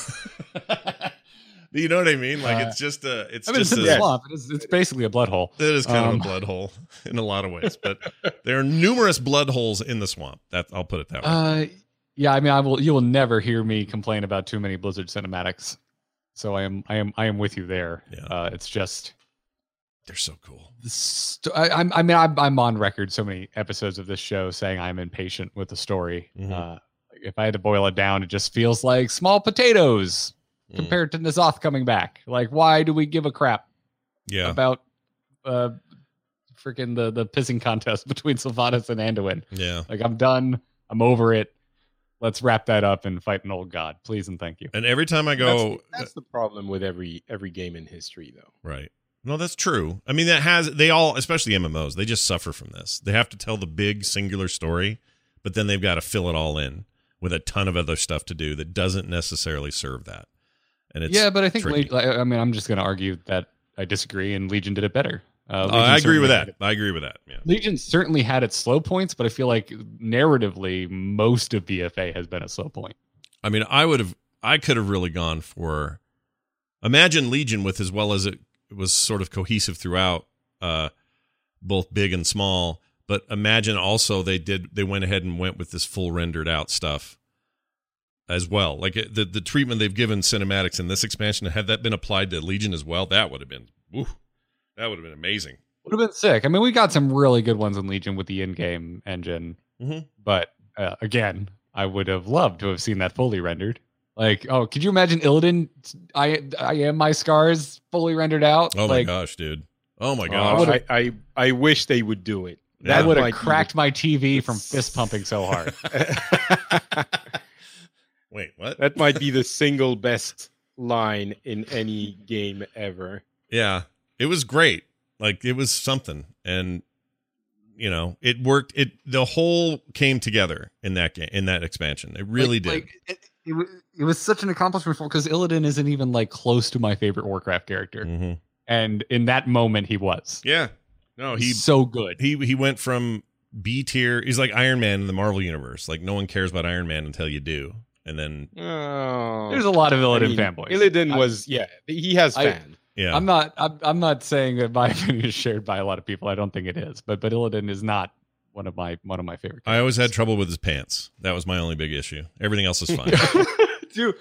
You know what I mean? Like, Uh, it's just a, it's I mean, just it's in a, the swamp. It is, it's basically a blood hole. it is kind Um, of a blood hole in a lot of ways, but there are numerous blood holes in the swamp. That I'll put it that way. Uh, yeah, I mean, I will. You will never hear me complain about too many Blizzard cinematics. So I am, I am, I am with you there. Yeah. Uh, it's just, They're so cool. the st- I, I'm, I mean, I'm, I'm on record so many episodes of this show saying I'm impatient with the story. Mhm. Uh, if I had to boil it down, it just feels like small potatoes Mm. compared to N'Zoth coming back. Like, why do we give a crap Yeah. about uh, freaking the the pissing contest between Sylvanas and Anduin? Yeah. Like, I'm done. I'm over it. Let's wrap that up and fight an old god, please and thank you. And every time I That's, go, that's the problem with every every game in history, though. right. No, that's true. I mean, that has, they all, especially M M Os, they just suffer from this. They have to tell the big singular story, but then they've got to fill it all in with a ton of other stuff to do that doesn't necessarily serve that. And it's Yeah, but I think tricky. Le- I mean, I'm just going to argue that I disagree, and Legion did it better. Uh, Uh, Legion I agree certainly with had that. it- I agree with that. Yeah. Legion certainly had its slow points, but I feel like narratively, most of B F A has been a slow point. I mean, I would have, I could have really gone for, imagine Legion with, as well as it was sort of cohesive throughout, uh, both big and small. But imagine also they did, they went ahead and went with this full rendered out stuff as well. Like it, the the treatment they've given cinematics in this expansion, had that been applied to Legion as well, that would have been, woo, that would have been amazing. Would have been sick. I mean, we got some really good ones in Legion with the in-game engine, Mhm. but uh, again, I would have loved to have seen that fully rendered. Like, oh, could you imagine Illidan? I I am my scars fully rendered out. Oh my like, gosh, dude. Oh my Uh, gosh. I, I I wish they would do it. Yeah. That would have might be cracked my T V from fist pumping so hard. the- Wait, what? that might be the single best line in any game ever. Yeah, it was great. Like it was something, and you know, it worked. It the whole came together in that game, in that expansion. It really Like- did. like, it, it, wa- it was such an accomplishment because Illidan isn't even like close to my favorite Warcraft character, Mhm. and in that moment he was. Yeah, no, he He's so good. he he went from B tier. He's like Iron Man in the Marvel universe. Like no one cares about Iron Man until you do. and then Oh, There's a lot of I Illidan mean, fanboys. Illidan I- was yeah, he has I- fans. yeah, I'm not. I'm, I'm not saying that my opinion is shared by a lot of people. I don't think it is. But but Illidan is not one of my one of my favorite. I always had characters. trouble with his pants. That was my only big issue. Everything else is fine. Dude,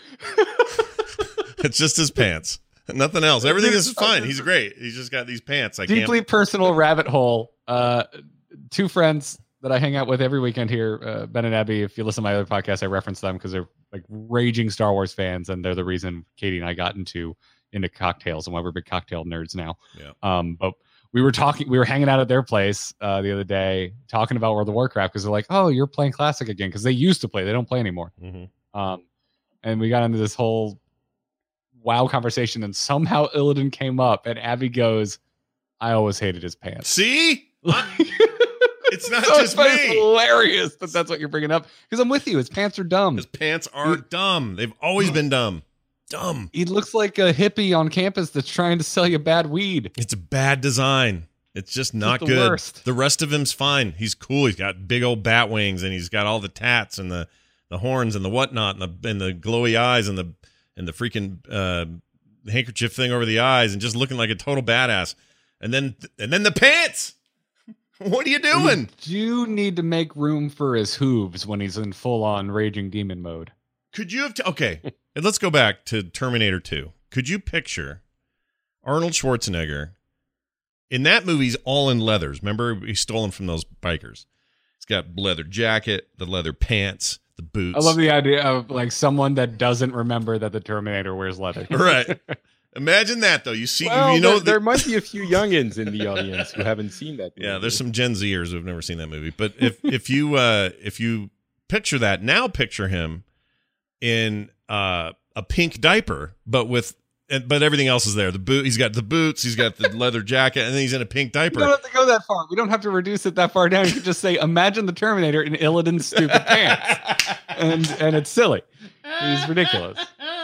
It's just his pants. Nothing else. Everything is fine. He's great. He's just got these pants. I deeply can't. personal rabbit hole. Uh, two friends that I hang out with every weekend here, uh, Ben and Abby. If you listen to my other podcast, I reference them because they're like raging Star Wars fans, and they're the reason Katie and I got into into cocktails and why we're big cocktail nerds now. Yeah. Um, but we were talking, we were hanging out at their place uh, the other day, talking about World of Warcraft because they're like, "Oh, you're playing Classic again?" Because they used to play, they don't play anymore. Mm-hmm. Um, and we got into this whole WoW conversation, and somehow Illidan came up, and Abby goes, "I always hated his pants." See, it's not So just it's me. hilarious that that's what you're bringing up because I'm with you. His pants are dumb. His pants are dumb. They've always been dumb. Dumb. He looks like a hippie on campus that's trying to sell you bad weed. It's a bad design. It's just not the good. worst. The rest of him's fine. He's cool. He's got big old bat wings, and he's got all the tats and the, the horns and the whatnot, and the and the glowy eyes and the and the freaking uh, handkerchief thing over the eyes, and just looking like a total badass. And then and then the pants. What are you doing? You do need to make room for his hooves when he's in full on raging demon mode. Could you have t- okay? And let's go back to Terminator two. Could you picture Arnold Schwarzenegger in that movie? He's all in leathers. Remember, he stole them from those bikers. He's got leather jacket, the leather pants, the boots. I love the idea of like someone that doesn't remember that the Terminator wears leather. Right. Imagine that though. You see, Well, you know, there, the- there might be a few youngins in the audience who haven't seen that. yeah, movie. there's some Gen Zers who've never seen that movie. But if if you uh, if you picture that now, picture him in uh, a pink diaper, but with but everything else is there. The boot, he's got the boots, he's got the leather jacket, and then he's in a pink We don't diaper. have to go that far. We don't have to reduce it that far down. You could just say, imagine the Terminator in Illidan's stupid pants. And and it's silly. He's ridiculous.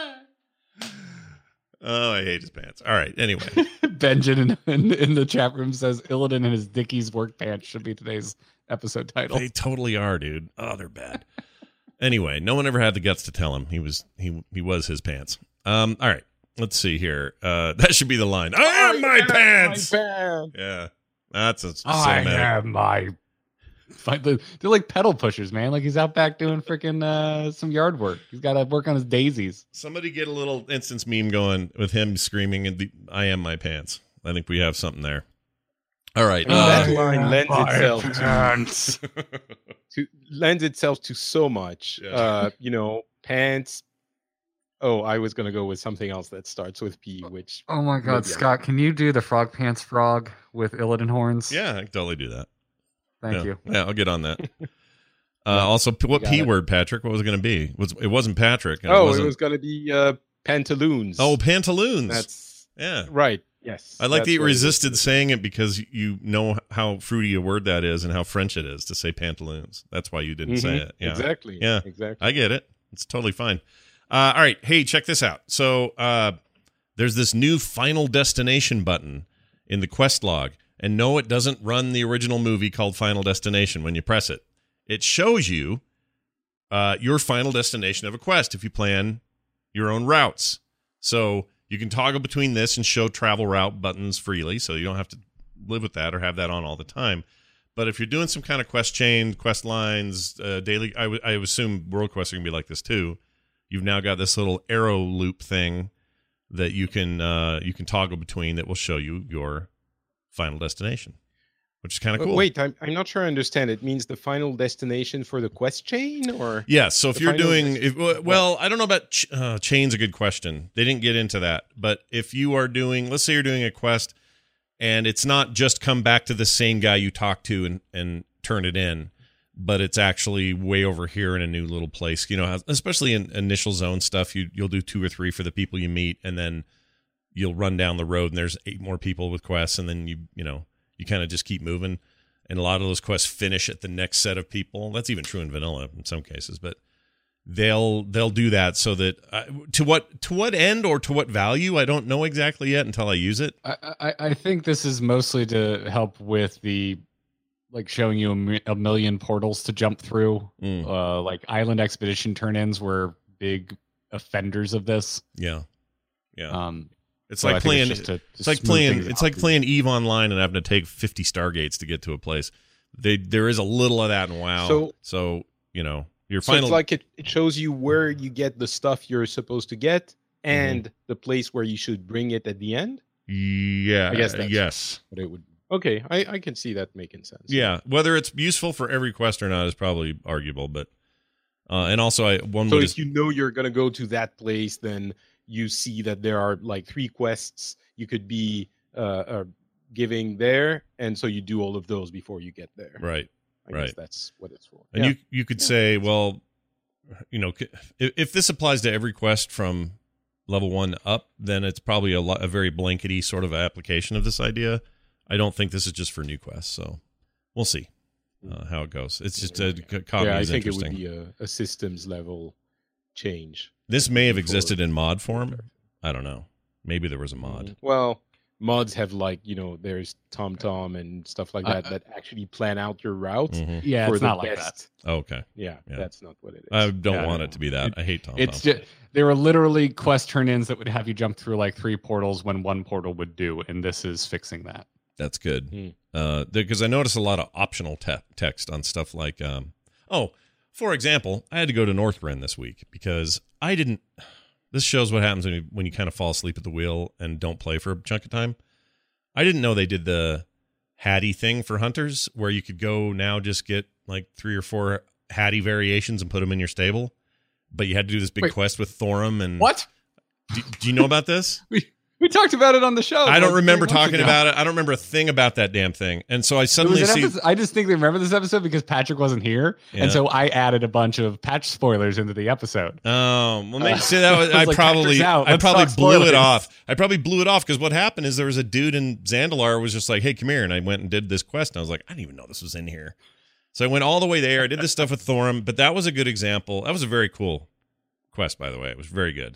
Oh, I hate his pants. All right. Anyway, Benjamin in, in, in the chat room says Illidan and his Dickies work pants should be today's episode title. they totally are, dude. Oh, they're bad. Anyway, no one ever had the guts to tell him he was he he was his pants. Um. All right. Let's see here. Uh, that should be the line. I am my pants. My pants. Yeah, that's a I cinematic. have my. Find the- They're like pedal pushers, man. Like he's out back doing freaking uh, some yard work. He's got to work on his daisies. Somebody get a little instance meme going with him screaming, in the, "I am my pants." I think we have something there. All right. I mean, that Uh, line lends itself to, Pants. to lends itself to so much. Yeah. Uh, you know, pants. Oh, I was gonna go with something else that starts with P, which Oh my God, Yeah. Scott! Can you do the frog pants frog with Illidan horns? yeah, I can totally do that. Thank yeah. you. Yeah, I'll get on that. Uh, also, p- what got P it. word, Patrick? What was it going to be? It was it wasn't Patrick? and oh, wasn't, it was gonna be uh, pantaloons. oh pantaloons. that's yeah. right. Yes, I like that's that you what it was resisted gonna be. saying it because you know how fruity a word that is and how French it is to say pantaloons. That's why you didn't say Mhm. it. Yeah, Exactly. Yeah. Exactly. I get it. It's totally fine. Uh, all right. Hey, check this out. So uh, there's this new Final Destination button in the quest log. And no, it doesn't run the original movie called Final Destination when you press it. It shows you uh, your final destination of a quest if you plan your own routes. So you can toggle between this and show travel route buttons freely, so you don't have to live with that or have that on all the time. But if you're doing some kind of quest chain, quest lines, uh, daily, I, w- I would assume world quests are going to be like this too. You've now got this little arrow loop thing that you can uh, you can toggle between that will show you your final destination, which is kind of Uh, cool. Wait, I'm I'm not sure I understand. It means the final destination for the quest chain, or Yeah, so if The you're final doing, dest- if, well, well, I don't know about ch- uh, chain's a good question. They didn't get into that, but if you are doing, let's say you're doing a quest, and it's not just come back to the same guy you talked to and and turn it in, but it's actually way over here in a new little place. You know, especially in initial zone stuff, you you'll do two or three for the people you meet, and then you'll run down the road, and there's eight more people with quests, and then you you know you kind of just keep moving. And a lot of those quests finish at the next set of people. That's even true in vanilla in some cases, but they'll they'll do that so that uh, to what to what end or to what value I don't know exactly yet until I use it. I, I, I think this is mostly to help with the like showing you a, mi- a million portals to jump through, Mm. uh, like island expedition turn-ins where big offenders of this. Yeah, yeah. Um, it's so like playing. it's, to, to it's like playing. It's like playing Eve Online and having to take fifty Stargates to get to a place. They there is a little of that in WoW. So, so you know your so final. It's like it, it shows you where you get the stuff you're supposed to get and mm-hmm. the place where you should bring it at the end. Yeah. I guess that's yes. What it would. Okay, I, I can see that making sense. Yeah, whether it's useful for every quest or not is probably arguable, but uh, and also I one. So would if is, you know you're gonna go to that place, then you see that there are like three quests you could be uh, uh giving there, and so you do all of those before you get there. Right. I right. guess that's what it's for. And yeah. you you could yeah. say, well, you know, if, if this applies to every quest from level one up, then it's probably a, lot, a very blankety sort of application of this idea. I don't think this is just for new quests, so we'll see uh, how it goes. It's just a yeah, caught yeah me I as think it interesting. would be a, a systems level change. This may have before- existed in mod form. I don't know. Maybe there was a mod. Well, mods have like you know there's TomTom and stuff like that Uh, that actually plan out your route. Mhm. Yeah, for it's the not like that. best. Oh, okay. Yeah, Yeah. that's not what it is. I don't Yeah, want no. it to be that. It- I hate Tom. It's just there were literally quest turn-ins that would have you jump through like three portals when one portal would do, and this is fixing that. That's good. Hmm. Uh, because I noticed a lot of optional te- text on stuff like, um, oh, for example, I had to go to Northrend this week because I didn't. This shows what happens when you, when you kind of fall asleep at the wheel and don't play for a chunk of time. I didn't know they did the Hattie thing for hunters where you could go now just get like three or four Hattie variations and put them in your stable. But you had to do this big Wait. quest with Thorum and What? Do, do you know about this? We we talked about it on the show. I don't like remember three months talking ago. about it. I don't remember a thing about that damn thing. And so I It was suddenly an see. episode- I distinctly remember this episode because Patrick wasn't here, Yeah. and so I added a bunch of patch spoilers into the episode. Oh, well, maybe Uh, see that was, I I was like, probably Patrick's out. I Let's probably talk blew spoilers. it off. I probably blew it off because what happened is there was a dude in Zandalar was just like, "Hey, come here," and I went and did this quest, and I was like, "I didn't even know this was in here." So I went all the way there. I did this stuff with Thorum, but that was a good example. That was a very cool quest, by the way. It was very good.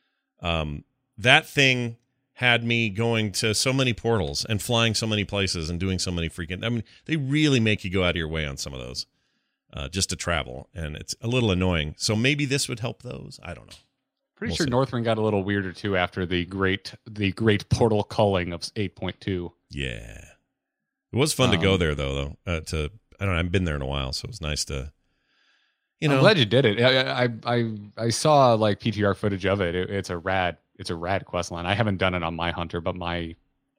Um, that thing had me going to so many portals and flying so many places and doing so many freaking. I mean, they really make you go out of your way on some of those uh, just to travel, and it's a little annoying. So maybe this would help those. I don't know. Pretty We'll sure see. Northrend got a little weirder too after the great the great portal culling of eight point two. Yeah, it was fun to Um, go there though. Though uh, to I don't know. I've been there in a while, so it was nice to. You know, I'm glad you did it. I I I, I saw like P T R footage of it. it. It's a rad. It's a rad quest line. I haven't done it on my hunter, but my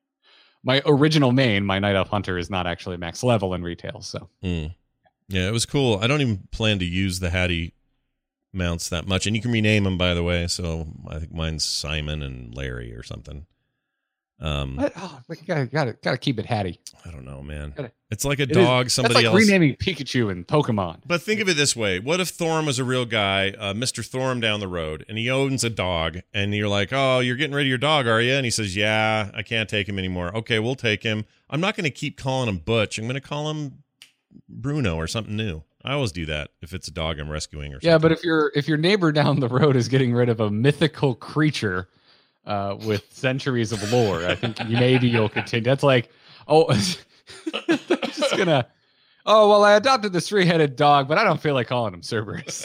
my original main, my Night Elf Hunter, is not actually max level in retail. So mm. yeah, it was cool. I don't even plan to use the Hattie mounts that much, and you can rename them, by the way. So I think mine's Simon and Larry or something. Um, what? Oh, you gotta gotta gotta keep it Hattie. I don't know, man. Gotta- It's like a It is- dog. Somebody That's like else. renaming Pikachu in Pokemon. But think of it this way: what if Thorum was a real guy, uh, Mister Thorum down the road, and he owns a dog, and you're like, "Oh, you're getting rid of your dog, are you?" And he says, "Yeah, I can't take him anymore." Okay, we'll take him. I'm not going to keep calling him Butch. I'm going to call him Bruno or something new. I always do that if it's a dog I'm rescuing or something. Yeah, but if your if your neighbor down the road is getting rid of a mythical creature uh, with centuries of lore, I think you, maybe you'll continue. That's like, oh, they're just gonna. Oh well, I adopted this three-headed dog, but I don't feel like calling him Cerberus.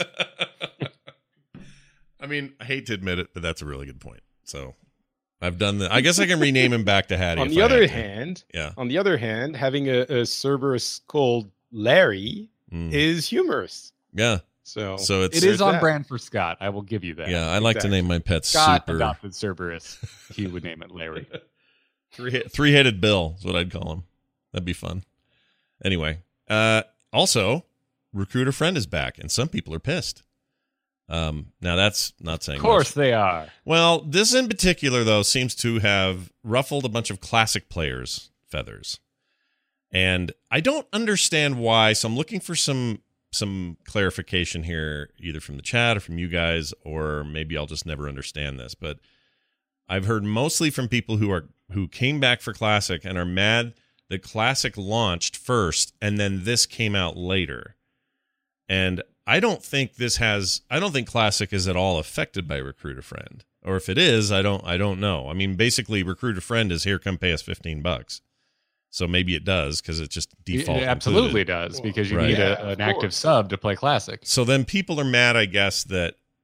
I mean, I hate to admit it, but that's a really good point. So I've done the. I guess I can rename him back to Hattie. On if the I other have to. hand, yeah. on the other hand, having a, a Cerberus called Larry Mm. is humorous. Yeah. So, So it's It is on that. brand for Scott. I will give you that. yeah. I like exactly. to name my pets Scott super adopted Cerberus. He would name it Larry. three three headed Bill is what I'd call him. That'd be fun. Anyway, uh, also, Recruiter Friend is back, and some people are pissed. Um, now that's not saying Of course much. they are. Well, this in particular, though, seems to have ruffled a bunch of classic players' feathers. And I don't understand why, so I'm looking for some some clarification here, either from the chat or from you guys, or maybe I'll just never understand this. But I've heard mostly from people who are who came back for Classic and are mad that Classic launched first and then this came out later. And I don't think this has I don't think Classic is at all affected by Recruiter Friend. Or if it is, I don't I don't know. I mean, basically Recruiter Friend is here, come pay us fifteen bucks. So maybe it does because it's just default. It absolutely included. does because you Right. need Yeah, a, of an active course. sub to play Classic. So then people are mad, I guess, that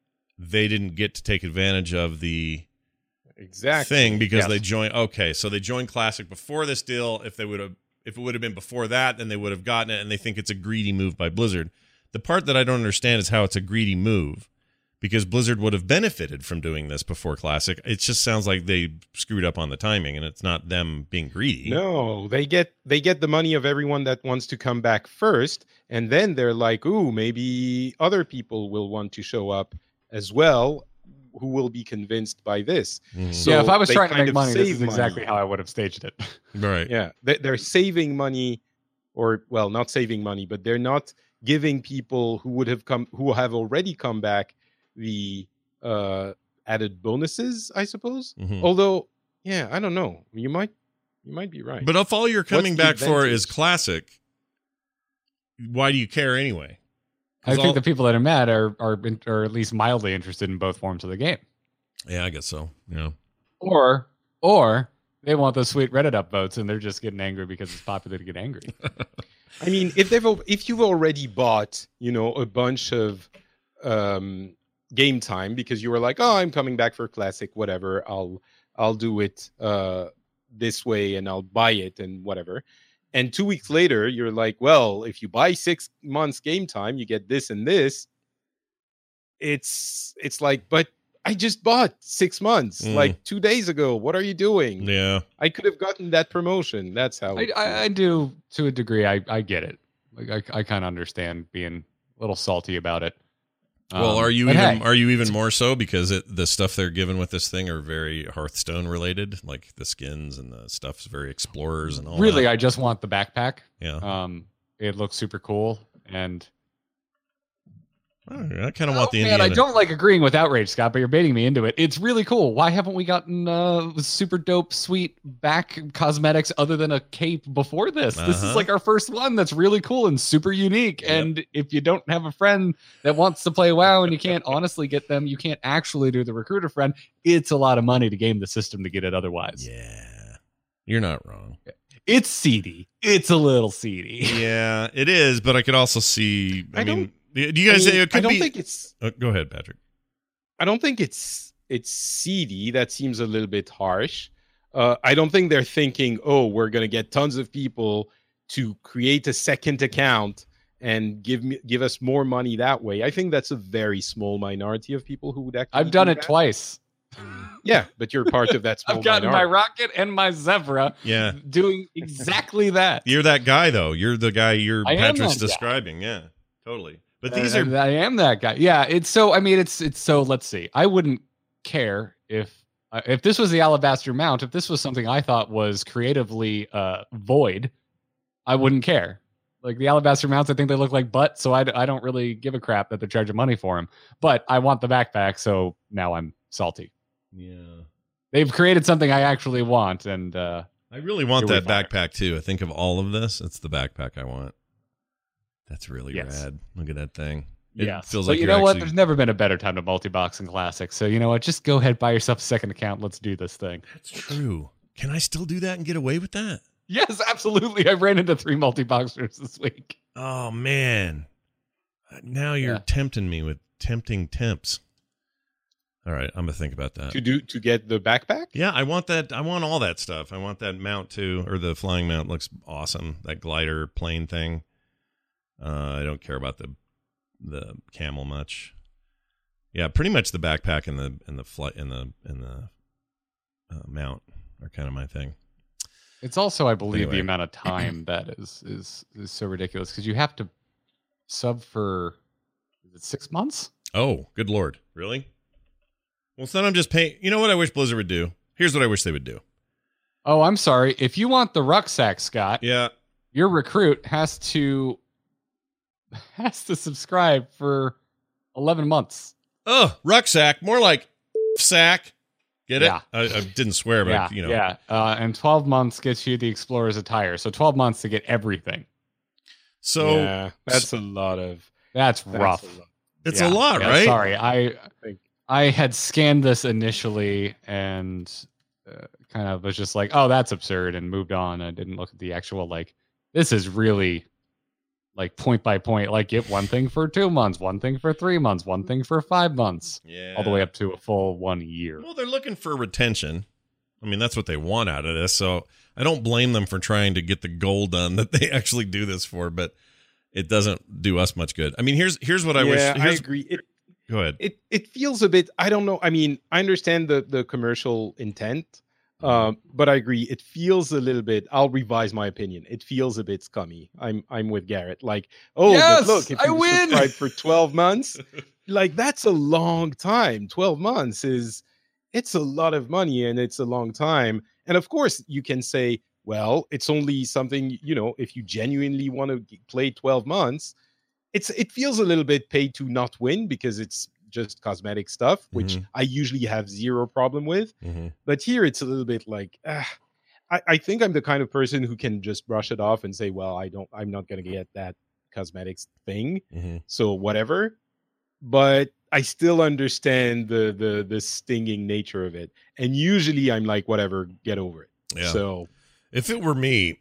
they didn't get to take advantage of the exactly thing because yes. they joined. Okay, so they joined Classic before this deal. If they would have, if it would have been before that, then they would have gotten it. And they think it's a greedy move by Blizzard. The part that I don't understand is how it's a greedy move, because Blizzard would have benefited from doing this before Classic. It just sounds like they screwed up on the timing, and it's not them being greedy. No, they get they get the money of everyone that wants to come back first, and then they're like, "Ooh, maybe other people will want to show up as well, who will be convinced by this." Mm-hmm. So yeah, if I was they trying to kind make of money, this save is exactly money. how I would have staged it. Right. Yeah, they, they're saving money, or well, not saving money, but they're not giving people who would have come, who have already come back, the uh, added bonuses, I suppose. Mhm. Although, yeah, I don't know. You might, you might be right. But if all you're coming the back for is advantage? Classic, why do you care anyway? I 'Cause think all- the people that are mad are are or at least mildly interested in both forms of the game, Yeah, I guess so. Yeah. or or they want those sweet Reddit upvotes and they're just getting angry because it's popular to get angry. I mean, if they've al- if you've already bought, you know, a bunch of um, game time because you were like, oh, I'm coming back for Classic, whatever. I'll I'll do it uh, this way and I'll buy it and whatever. And two weeks later, you're like, well, if you buy six months game time, you get this and this. It's it's like, but I just bought six months Mm. like two days ago. What are you doing? Yeah. I could have gotten that promotion. That's how I, it I, I feels. do to a degree. I, I get it. Like I, I kind of understand being a little salty about it. Well, Um, are you but even hey, are you even more so because it, the stuff they're given with this thing are very Hearthstone related, like the skins and the stuff's very explorers and all. really? that. I just want the backpack. yeah. Um, it looks super cool, and I, I kind of oh, want the man, Indiana. I don't like agreeing with outrage, Scott, but you're baiting me into it. It's really cool. Why haven't we gotten uh, super dope, sweet back cosmetics other than a cape before this? This Uh-huh. is like our first one that's really cool and super unique. Yep. And if you don't have a friend that wants to play WoW and you can't honestly get them, you can't actually do the recruiter friend. It's a lot of money to game the system to get it otherwise. Yeah, you're not wrong. It's seedy. It's a little seedy. Yeah, it is, but I could also see. I, I mean, don't- do you guys I mean, say it I could don't be? think it's Oh, go ahead, Patrick. I don't think it's it's seedy. That seems a little bit harsh. Uh, I don't think they're thinking, oh, we're gonna get tons of people to create a second account and give me give us more money that way. I think that's a very small minority of people who would actually. I've done do it that. twice. Yeah, but you're part of that small I've gotten my minority. rocket and my Zebra Yeah, doing exactly that. you're that guy though. You're the guy you're I am Patrick's that guy. describing. Yeah, totally. But Uh, these are I am that guy. Yeah, it's so. I mean, it's it's so. Let's see. I wouldn't care if uh, if this was the Alabaster Mount. If this was something I thought was creatively uh, void, I wouldn't care. Like the Alabaster Mounts, I think they look like butt, so I, d- I don't really give a crap that they're charging money for them. But I want the backpack, so now I'm salty. yeah. They've created something I actually want, and uh, I really want Here we that fire. backpack too. I think of all of this, it's the backpack I want. That's really Yes. rad. Look at that thing. It yeah. feels but like you you're know what? actually- There's never been a better time to multi-box in Classic. So you know what? Just go ahead, buy yourself a second account. Let's do this thing. That's true. Can I still do that and get away with that? Yes, absolutely. I ran into three multi-boxers this week. Oh man. Now you're Yeah. tempting me with tempting temps. All right, I'm gonna think about that. to do to get the backpack. Yeah, I want that. I want all that stuff. I want that mount too, or the flying mount looks awesome. That glider plane thing. Uh, I don't care about the the camel much. Yeah, pretty much the backpack and the and the flight and the and the uh, mount are kind of my thing. It's also, I believe, Anyway. the amount of time that is is is so ridiculous because you have to sub for is it six months? Oh, good lord, really? Well, so then I'm just paying. You know what I wish Blizzard would do? Here's what I wish they would do. Oh, I'm sorry. If you want the rucksack, Scott, Yeah, your recruit has to has to subscribe for eleven months. oh, rucksack, more like sack. Get it? Yeah. I, I didn't swear, but yeah, you know. yeah. Uh, and twelve months gets you the Explorer's attire. So twelve months to get everything. So yeah, that's a lot of That's, that's rough. a lot. it's Yeah, a lot, yeah, right? Sorry, I think- I had scanned this initially and uh, kind of was just like, oh, that's absurd, and moved on. I didn't look at the actual like. This is really like point by point, like get one thing for two months, one thing for three months, one thing for five months, Yeah. all the way up to a full one year. Well, they're looking for retention. I mean, that's what they want out of this. So I don't blame them for trying to get the goal done that they actually do this for, but it doesn't do us much good. I mean, here's here's what I yeah, wish. I Here's, agree. It, go ahead. it it feels a bit. I don't know. I mean, I understand the the commercial intent, um, but I agree. It feels a little bit. I'll revise my opinion. It feels a bit scummy. I'm I'm with Garrett. Like, oh, Yes, but look, if I you win! subscribe for twelve months, like that's a long time. twelve months is it's a lot of money and it's a long time. And of course, you can say, well, it's only something, you know, if you genuinely want to play twelve months, it's it feels a little bit pay to not win because it's just cosmetic stuff, which Mhm. I usually have zero problem with. Mm-hmm. But here it's a little bit like, ah, I, I think I'm the kind of person who can just brush it off and say, well, I don't, I'm not going to get that cosmetics thing. Mm-hmm. So whatever. But I still understand the the the stinging nature of it. And usually I'm like, whatever, get over it. Yeah. So If it were me,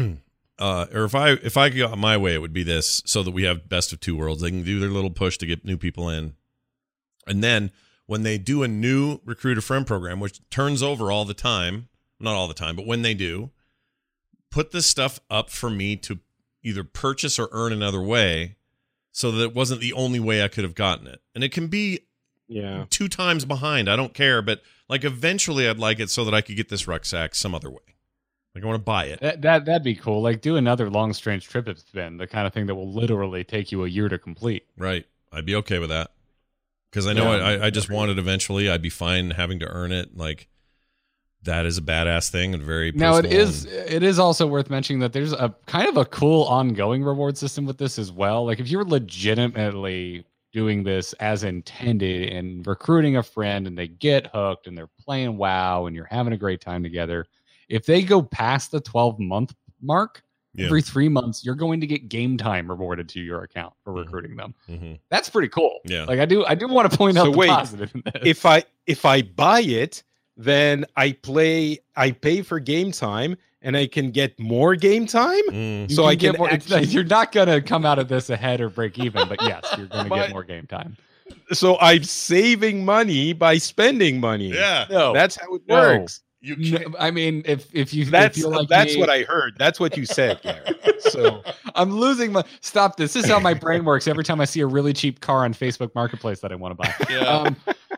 uh, or if I if I got my way, it would be this: so that we have best of two worlds. They can do their little push to get new people in, and then when they do a new recruit a friend program, which turns over all the time, not all the time, but when they do, put this stuff up for me to either purchase or earn another way, so that it wasn't the only way I could have gotten it. And it can be yeah. two times behind. I don't care, but like eventually, I'd like it so that I could get this rucksack some other way. Like I want to buy it. That, that that'd be cool. Like do another long strange trip it's been the kind of thing that will literally take you a year to complete. Right. I'd be okay with that. Because I know Yeah. I, I just want it eventually. I'd be fine having to earn it. Like that is a badass thing and very Now it personal is and- it is also worth mentioning that there's a kind of a cool ongoing reward system with this as well. Like if you're legitimately doing this as intended and recruiting a friend and they get hooked and they're playing WoW and you're having a great time together, if they go past the twelve month mark, Yeah. every three months you're going to get game time rewarded to your account for Mhm. recruiting them. Mhm. That's pretty cool. Yeah. Like I do I do want to point So out the wait, positive in this. If I if I buy it, then I play I pay for game time and I can get more game time. Mm. You so I get can more, it's actually- like, you're not gonna come out of this ahead or break even, but yes, you're gonna But- get more game time. So I'm saving money by spending money. Yeah. No, That's how it No. works. You no, can't. I mean, if if you That's if you're like that's me, what I heard. That's what you said, Garrett. So I'm losing my. Stop this. This is how my brain works. Every time I see a really cheap car on Facebook Marketplace that I want to buy. Yeah. Um,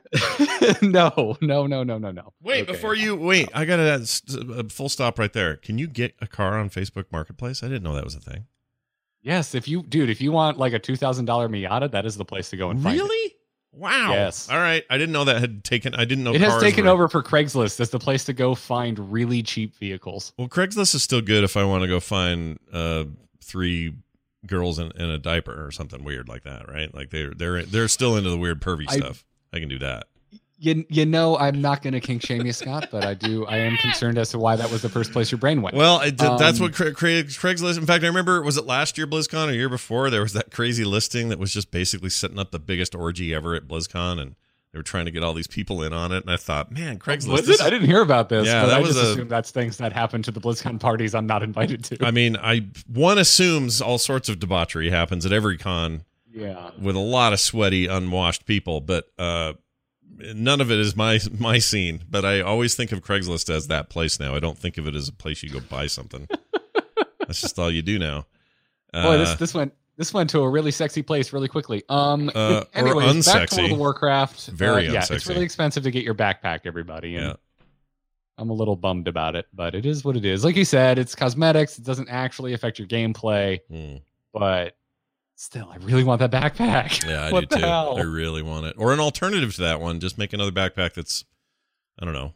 no, no, no, no, no, no. Wait, okay. before you wait, I got a, a full stop right there. Can you get a car on Facebook Marketplace? I didn't know that was a thing. Yes, if you, dude, if you want like a two thousand dollar Miata, that is the place to go and find it. Really? Wow. Yes. All right. I didn't know that had taken. I didn't know It has cars taken were- over for Craigslist as the place to go find really cheap vehicles. Well, Craigslist is still good if I want to go find uh, three girls in, in a diaper or something weird like that, right? Like they're they're they're still into the weird pervy I- stuff. I can do that. You, you know, I'm not going to kink shame you, Scott, but I do. I am concerned as to why that was the first place your brain went. Well, it, that's Um, what Cra- Cra- Craigslist. In fact, I remember was it last year BlizzCon or year before? There was that crazy listing that was just basically setting up the biggest orgy ever at BlizzCon, and they were trying to get all these people in on it. And I thought, man, Craigslist. was this it? I didn't hear about this. Yeah, but that I was just a- assume that's things that happen to the BlizzCon parties I'm not invited to. I mean, I one assumes all sorts of debauchery happens at every con yeah. with a lot of sweaty, unwashed people, but uh, none of it is my my scene. But I always think of Craigslist as that place now. I don't think of it as a place you go buy something. That's just all you do now. Uh, Boy, this this went this went to a really sexy place really quickly. Um. Uh, or anyways, back to unsexy. World of Warcraft. Very uh, yeah, it's unsexy. really expensive to get your backpack, everybody. And Yeah. I'm a little bummed about it, but it is what it is. Like you said, it's cosmetics. It doesn't actually affect your gameplay, Hmm. but still, I really want that backpack. Yeah, I what do the too. hell? I really want it. Or an alternative to that one. Just make another backpack that's, I don't know.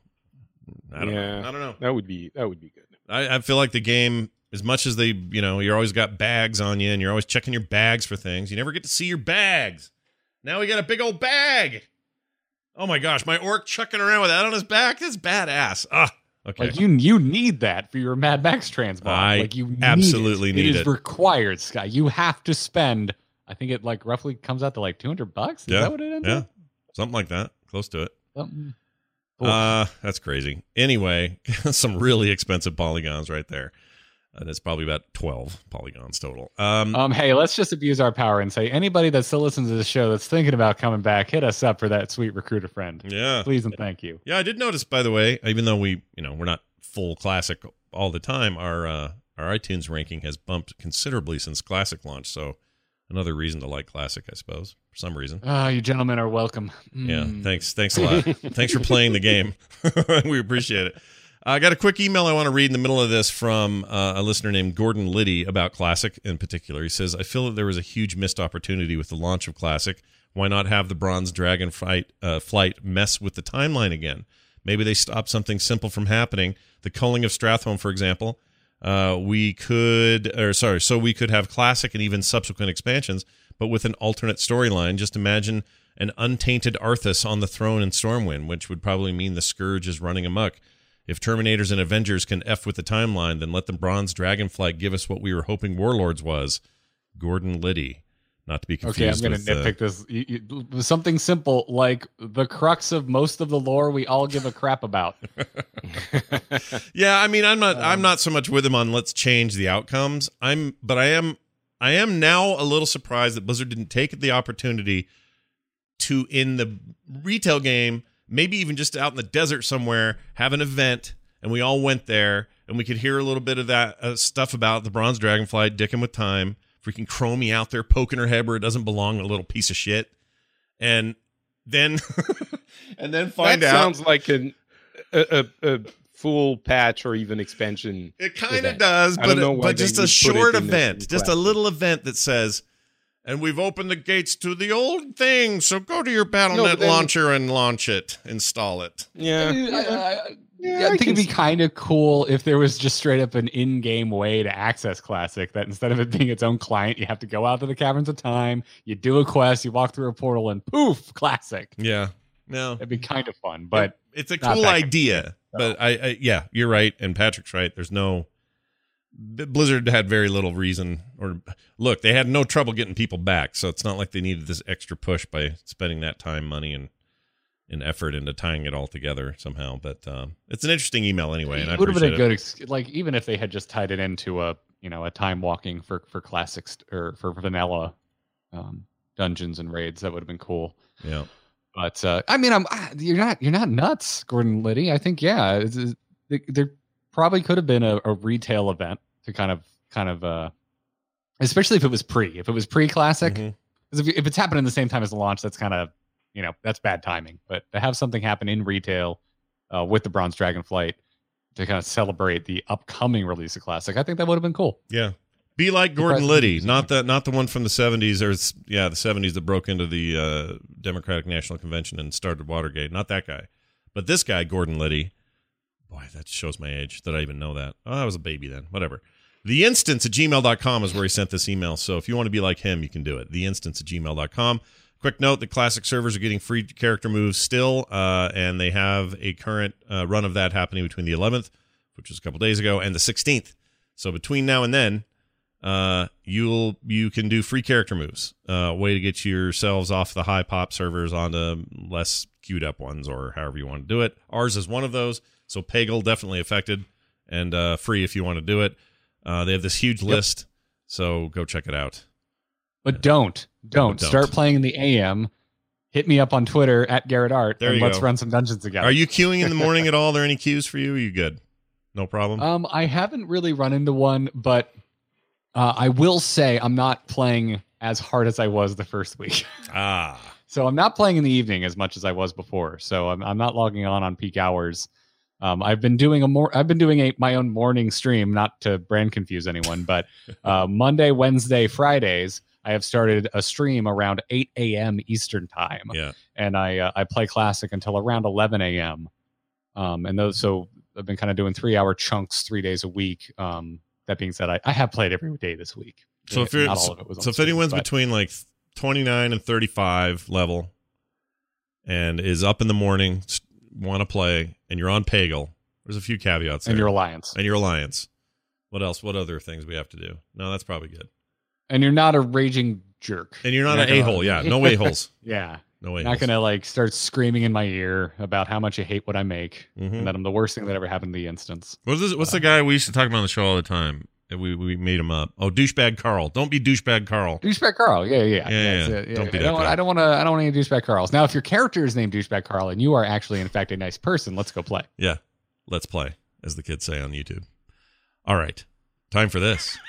I don't Yeah. know. I don't know. that would be that would be good. I, I feel like the game, as much as they, you know, you're always got bags on you and you're always checking your bags for things. You never get to see your bags. Now we got a big old bag. Oh my gosh, my orc chucking around with that on his back. That's badass. Ah, okay. Like you, you need that for your Mad Max transmog. I like you need absolutely it. need It it. is required, Sky. You have to spend. I think it like roughly comes out to like two hundred bucks. Is Yeah, that what it ends yeah, up? something like that. Close to it. Something. Oof. Uh, that's crazy. Anyway, some really expensive polygons right there. and it's probably about twelve polygons total. Um, Um, hey, let's just abuse our power and say anybody that still listens to the show that's thinking about coming back, hit us up for that sweet recruiter friend. yeah, Please and thank you. yeah. I did notice, by the way, even though we, you know, we're not full classic all the time, our uh, our iTunes ranking has bumped considerably since classic launch. So another reason to like classic, I suppose, for some reason. Ah, you gentlemen are welcome. Yeah, Mm. thanks, thanks a lot. Thanks for playing the game. We appreciate it. I got a quick email I want to read in the middle of this from uh, a listener named Gordon Liddy about Classic in particular. He says, I feel that there was a huge missed opportunity with the launch of Classic. Why not have the Bronze Dragon fight, uh, flight mess with the timeline again? Maybe they stop something simple from happening. The culling of Strathholm, for example. Uh, we could, or sorry, so we could have Classic and even subsequent expansions, but with an alternate storyline. Just imagine an untainted Arthas on the throne in Stormwind, which would probably mean the Scourge is running amok. If Terminators and Avengers can F with the timeline, then let the Bronze Dragonflight give us what we were hoping Warlords was. Gordon Liddy. Not to be confused Okay, I'm going to with, nitpick this. You, you, something simple like the crux of most of the lore we all give a crap about. Yeah, I mean, I'm not Um, I'm not so much with him on let's change the outcomes. I'm but I am I am now a little surprised that Blizzard didn't take the opportunity to, in the retail game, maybe even just out in the desert somewhere, have an event, and we all went there, and we could hear a little bit of that uh, stuff about the Bronze Dragonflight dicking with time, freaking Chromie out there poking her head where it doesn't belong, a little piece of shit, and then and then find that out. sounds like an, a, a, a full patch or even expansion. It kind of event. does, I but don't know it, why but they just a would put short it in the- event, in just a classic. little event that says, and we've opened the gates to the old thing, so go to your Battle No, net but then- launcher and launch it, install it. Yeah. I, Yeah, I I think can it'd be see- kind of cool if there was just straight up an in-game way to access Classic, that instead of it being its own client, you have to go out to the Caverns of Time, you do a quest, you walk through a portal, and poof, Classic. Yeah, no, That'd be kind of fun, but it's a not cool that idea. But I, I, yeah, you're right, and Patrick's right. There's no Blizzard had very little reason, or look, they had no trouble getting people back, so it's not like they needed this extra push by spending that time, money, and and effort into tying it all together somehow. But um, it's an interesting email anyway, and I it would have appreciate been a it. good, ex- like even if they had just tied it into a you know a time walking for for classics or for vanilla um, dungeons and raids, that would have been cool. Yeah. But uh, I mean, I'm ah, you're not you're not nuts, Gordon Liddy. I think yeah, it's, it's, there- there probably could have been a, a retail event to kind of kind of uh, especially if it was pre if it was pre classic. Mhm. Because if, if it's happening the same time as the launch, that's kind of you know that's bad timing. But to have something happen in retail uh, with the Bronze Dragonflight to kind of celebrate the upcoming release of Classic, I think that would have been cool. Yeah. Be like Gordon Surprising Liddy, music. not the not the one from the seventies or s- yeah, the seventies that broke into the uh, Democratic National Convention and started Watergate. Not that guy. But this guy, Gordon Liddy. Boy, that shows my age that I even know that. Oh, I was a baby then. Whatever. The instance at gmail dot com is where he sent this email. So if you want to be like him, you can do it. The instance at gmail dot com. Quick note, the classic servers are getting free character moves still, uh, and they have a current uh, run of that happening between the eleventh, which was a couple days ago, and the sixteenth. So between now and then, uh, you'll you can do free character moves. Uh, way to get yourselves off the high pop servers onto less queued up ones, or however you want to do it. Ours is one of those. So Peggle definitely affected, and uh, free if you want to do it. Uh, they have this huge Yep. list, so go check it out. But don't don't, Don't. start playing in the A M. Hit me up on Twitter at Garrett Art, There and you let's go. run some dungeons together. Are you queuing in the morning at all? Are there any queues for you? Are you good? No problem. Um, I haven't really run into one, but uh, I will say I'm not playing as hard as I was the first week. ah, So I'm not playing in the evening as much as I was before. So I'm I'm not logging on on peak hours. Um, I've been doing a more I've been doing a my own morning stream, not to brand confuse anyone, but uh, Monday, Wednesday, Fridays I have started a stream around eight a.m. Eastern time, yeah. and I uh, I play Classic until around eleven a.m. Um, and those so I've been kind of doing three hour chunks, three days a week. Um, that being said, I, I have played every day this week. So if you're Not all of it was on so if stream, anyone's but- between like twenty-nine and thirty-five level and is up in the morning, want to play, and you're on Peggle, there's a few caveats there. and your alliance, and your alliance. What else? What other things we have to do? No, that's probably good. and you're not a raging jerk, And you're not You're an gonna- a-hole. Yeah, no a-holes. yeah. No You're a-holes. not gonna like start screaming in my ear about how much you hate what I make Mhm. and that I'm the worst thing that ever happened to the instance. What's, this, what's the guy we used to talk about on the show all the time? We we made him up. Oh, douchebag Carl. Don't be douchebag Carl. Douchebag Carl. Yeah, yeah, Yeah, yeah, That's it, don't be I that don't, guy. I don't want to. I don't want any douchebag Carls. Now, if your character is named douchebag Carl and you are actually, in fact, a nice person, let's go play. Yeah. Let's play, as the kids say on YouTube. All right. Time for this.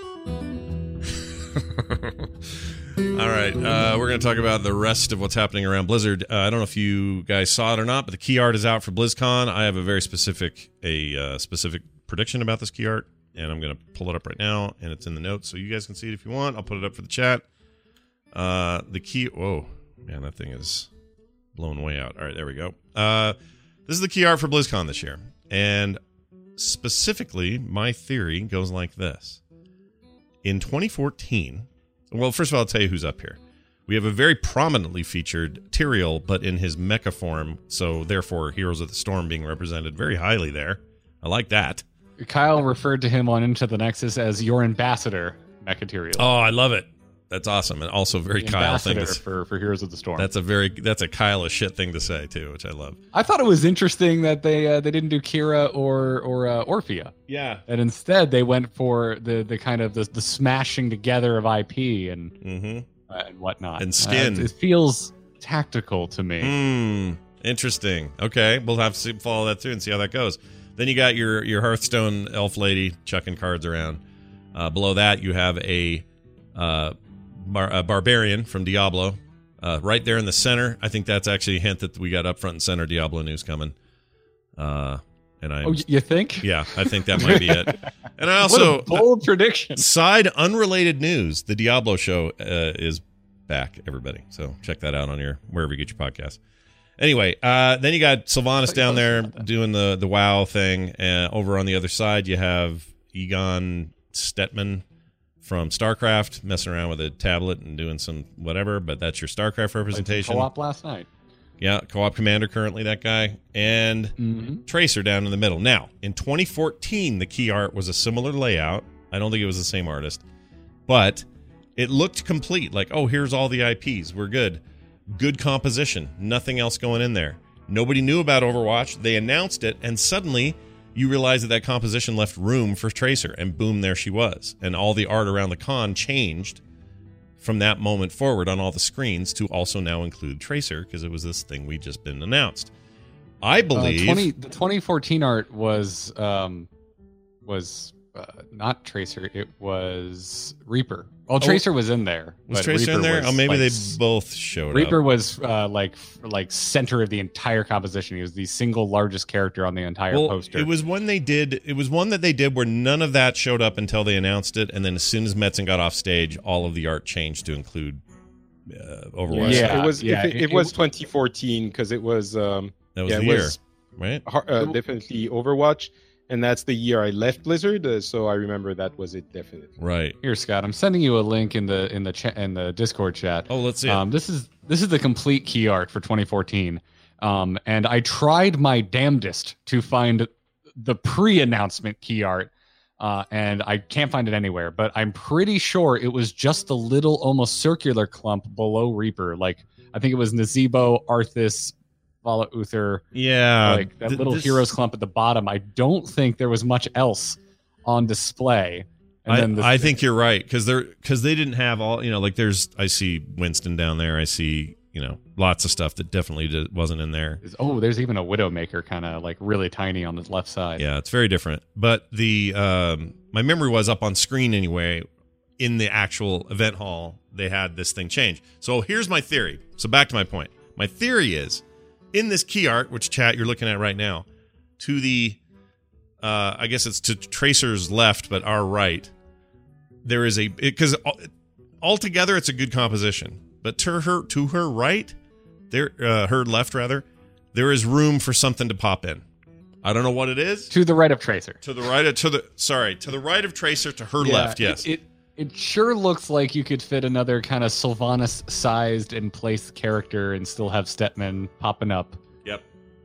All right. Uh, we're going to talk about the rest of what's happening around Blizzard. Uh, I don't know if you guys saw it or not, but the key art is out for BlizzCon. I have a very specific, a uh, specific prediction about this key art, and I'm going to pull it up right now, and it's in the notes, so you guys can see it if you want. I'll put it up for the chat. Uh, the key. Whoa, man, that thing is blown way out. All right, there we go. Uh, this is the key art for BlizzCon this year, and specifically, my theory goes like this. In twenty fourteen, well, first of all, I'll tell you who's up here. We have a very prominently featured Tyrael, but in his mecha form, so therefore Heroes of the Storm being represented very highly there. I like that. Kyle referred to him on Into the Nexus as your ambassador, Mechaterial. Oh, I love it. That's awesome, and also very The Kyle thing to ambassador say. for, for Heroes of the Storm. That's a very that's a Kyle as shit thing to say too, which I love. I thought it was interesting that they uh, they didn't do Kira or or uh, Orphea, Yeah. and instead they went for the the kind of the, the smashing together of I P and Mm-hmm. uh, and whatnot. And skin. Uh, it, it feels tactical to me. Hmm. Interesting. Okay, we'll have to see, follow that through and see how that goes. Then you got your your Hearthstone elf lady chucking cards around. Uh, below that, you have a, uh, bar, a barbarian from Diablo, uh, right there in the center. I think that's actually a hint that we got up front and center Diablo news coming. Uh, and I, Oh, y- you think? yeah, I think that might be it. And I What also a bold prediction. side unrelated news: the Diablo show uh, is back. Everybody, so check that out on your wherever you get your podcasts. Anyway, uh, then you got Sylvanas down there doing the the WoW thing. Uh, over on the other side, you have Egon Stetman from StarCraft messing around with a tablet and doing some whatever. But that's your StarCraft representation. Co-op last night. Yeah, co-op commander currently that guy, and Mm-hmm. Tracer down in the middle. Now, in twenty fourteen, the key art was a similar layout. I don't think it was the same artist, but it looked complete. Like, oh, here's all the I Ps. We're good. Good composition. Nothing else going in there. Nobody knew about Overwatch. They announced it, and suddenly you realize that that composition left room for Tracer, and boom, there she was. And all the art around the con changed from that moment forward on all the screens to also now include Tracer, because it was this thing we just been announced. I believe Uh, twenty, the twenty fourteen art was um, was uh, not Tracer. It was Reaper. Well, Tracer was in there. was but Tracer in Reaper there? was, Oh, maybe like, they s- both showed Reaper up. was uh, like f- like center of the entire composition. He was the single largest character on the entire Well, poster. it was one they did. It was one that they did where none of that showed up until they announced it, and then as soon as Metzen got off stage, all of the art changed to include uh, Overwatch. Yeah, it was yeah, it, it- it was twenty fourteen because it was um that was yeah, the it year, was right? har- uh, definitely Overwatch, and that's the year I left Blizzard. Uh, so I remember that was it definitely. Right. Here, Scott. I'm sending you a link in the in the cha- in the Discord chat. Oh, let's see. it. Um, this is this is the complete key art for twenty fourteen, um, and I tried my damnedest to find the pre-announcement key art, uh, and I can't find it anywhere. But I'm pretty sure it was just a little, almost circular clump below Reaper. Like I think it was Nazebo, Arthas, Vala Uther, yeah, like that th- little this- heroes clump at the bottom. I don't think there was much else on display. And I, then the, I think you're right because they're because they didn't have all you know like there's I see Winston down there, I see you know lots of stuff that definitely did, wasn't in there. oh, there's even a Widowmaker kind of like really tiny on the left side. Yeah, it's very different. But the um, my memory was up on screen anyway. In the actual event hall, they had this thing change. So here's my theory. So back to my point. My theory is in this key art, which chat you're looking at right now, to the uh, I guess it's to Tracer's left, but our right. There is a because altogether it's a good composition, but to her to her right, there uh, her left rather, there is room for something to pop in. I don't know what it is. To the right of Tracer. To the right of to the sorry to the right of Tracer to her Yeah, left. Yes. It, it it sure looks like you could fit another kind of Sylvanas sized and placed character and still have Stetman popping up. Yep.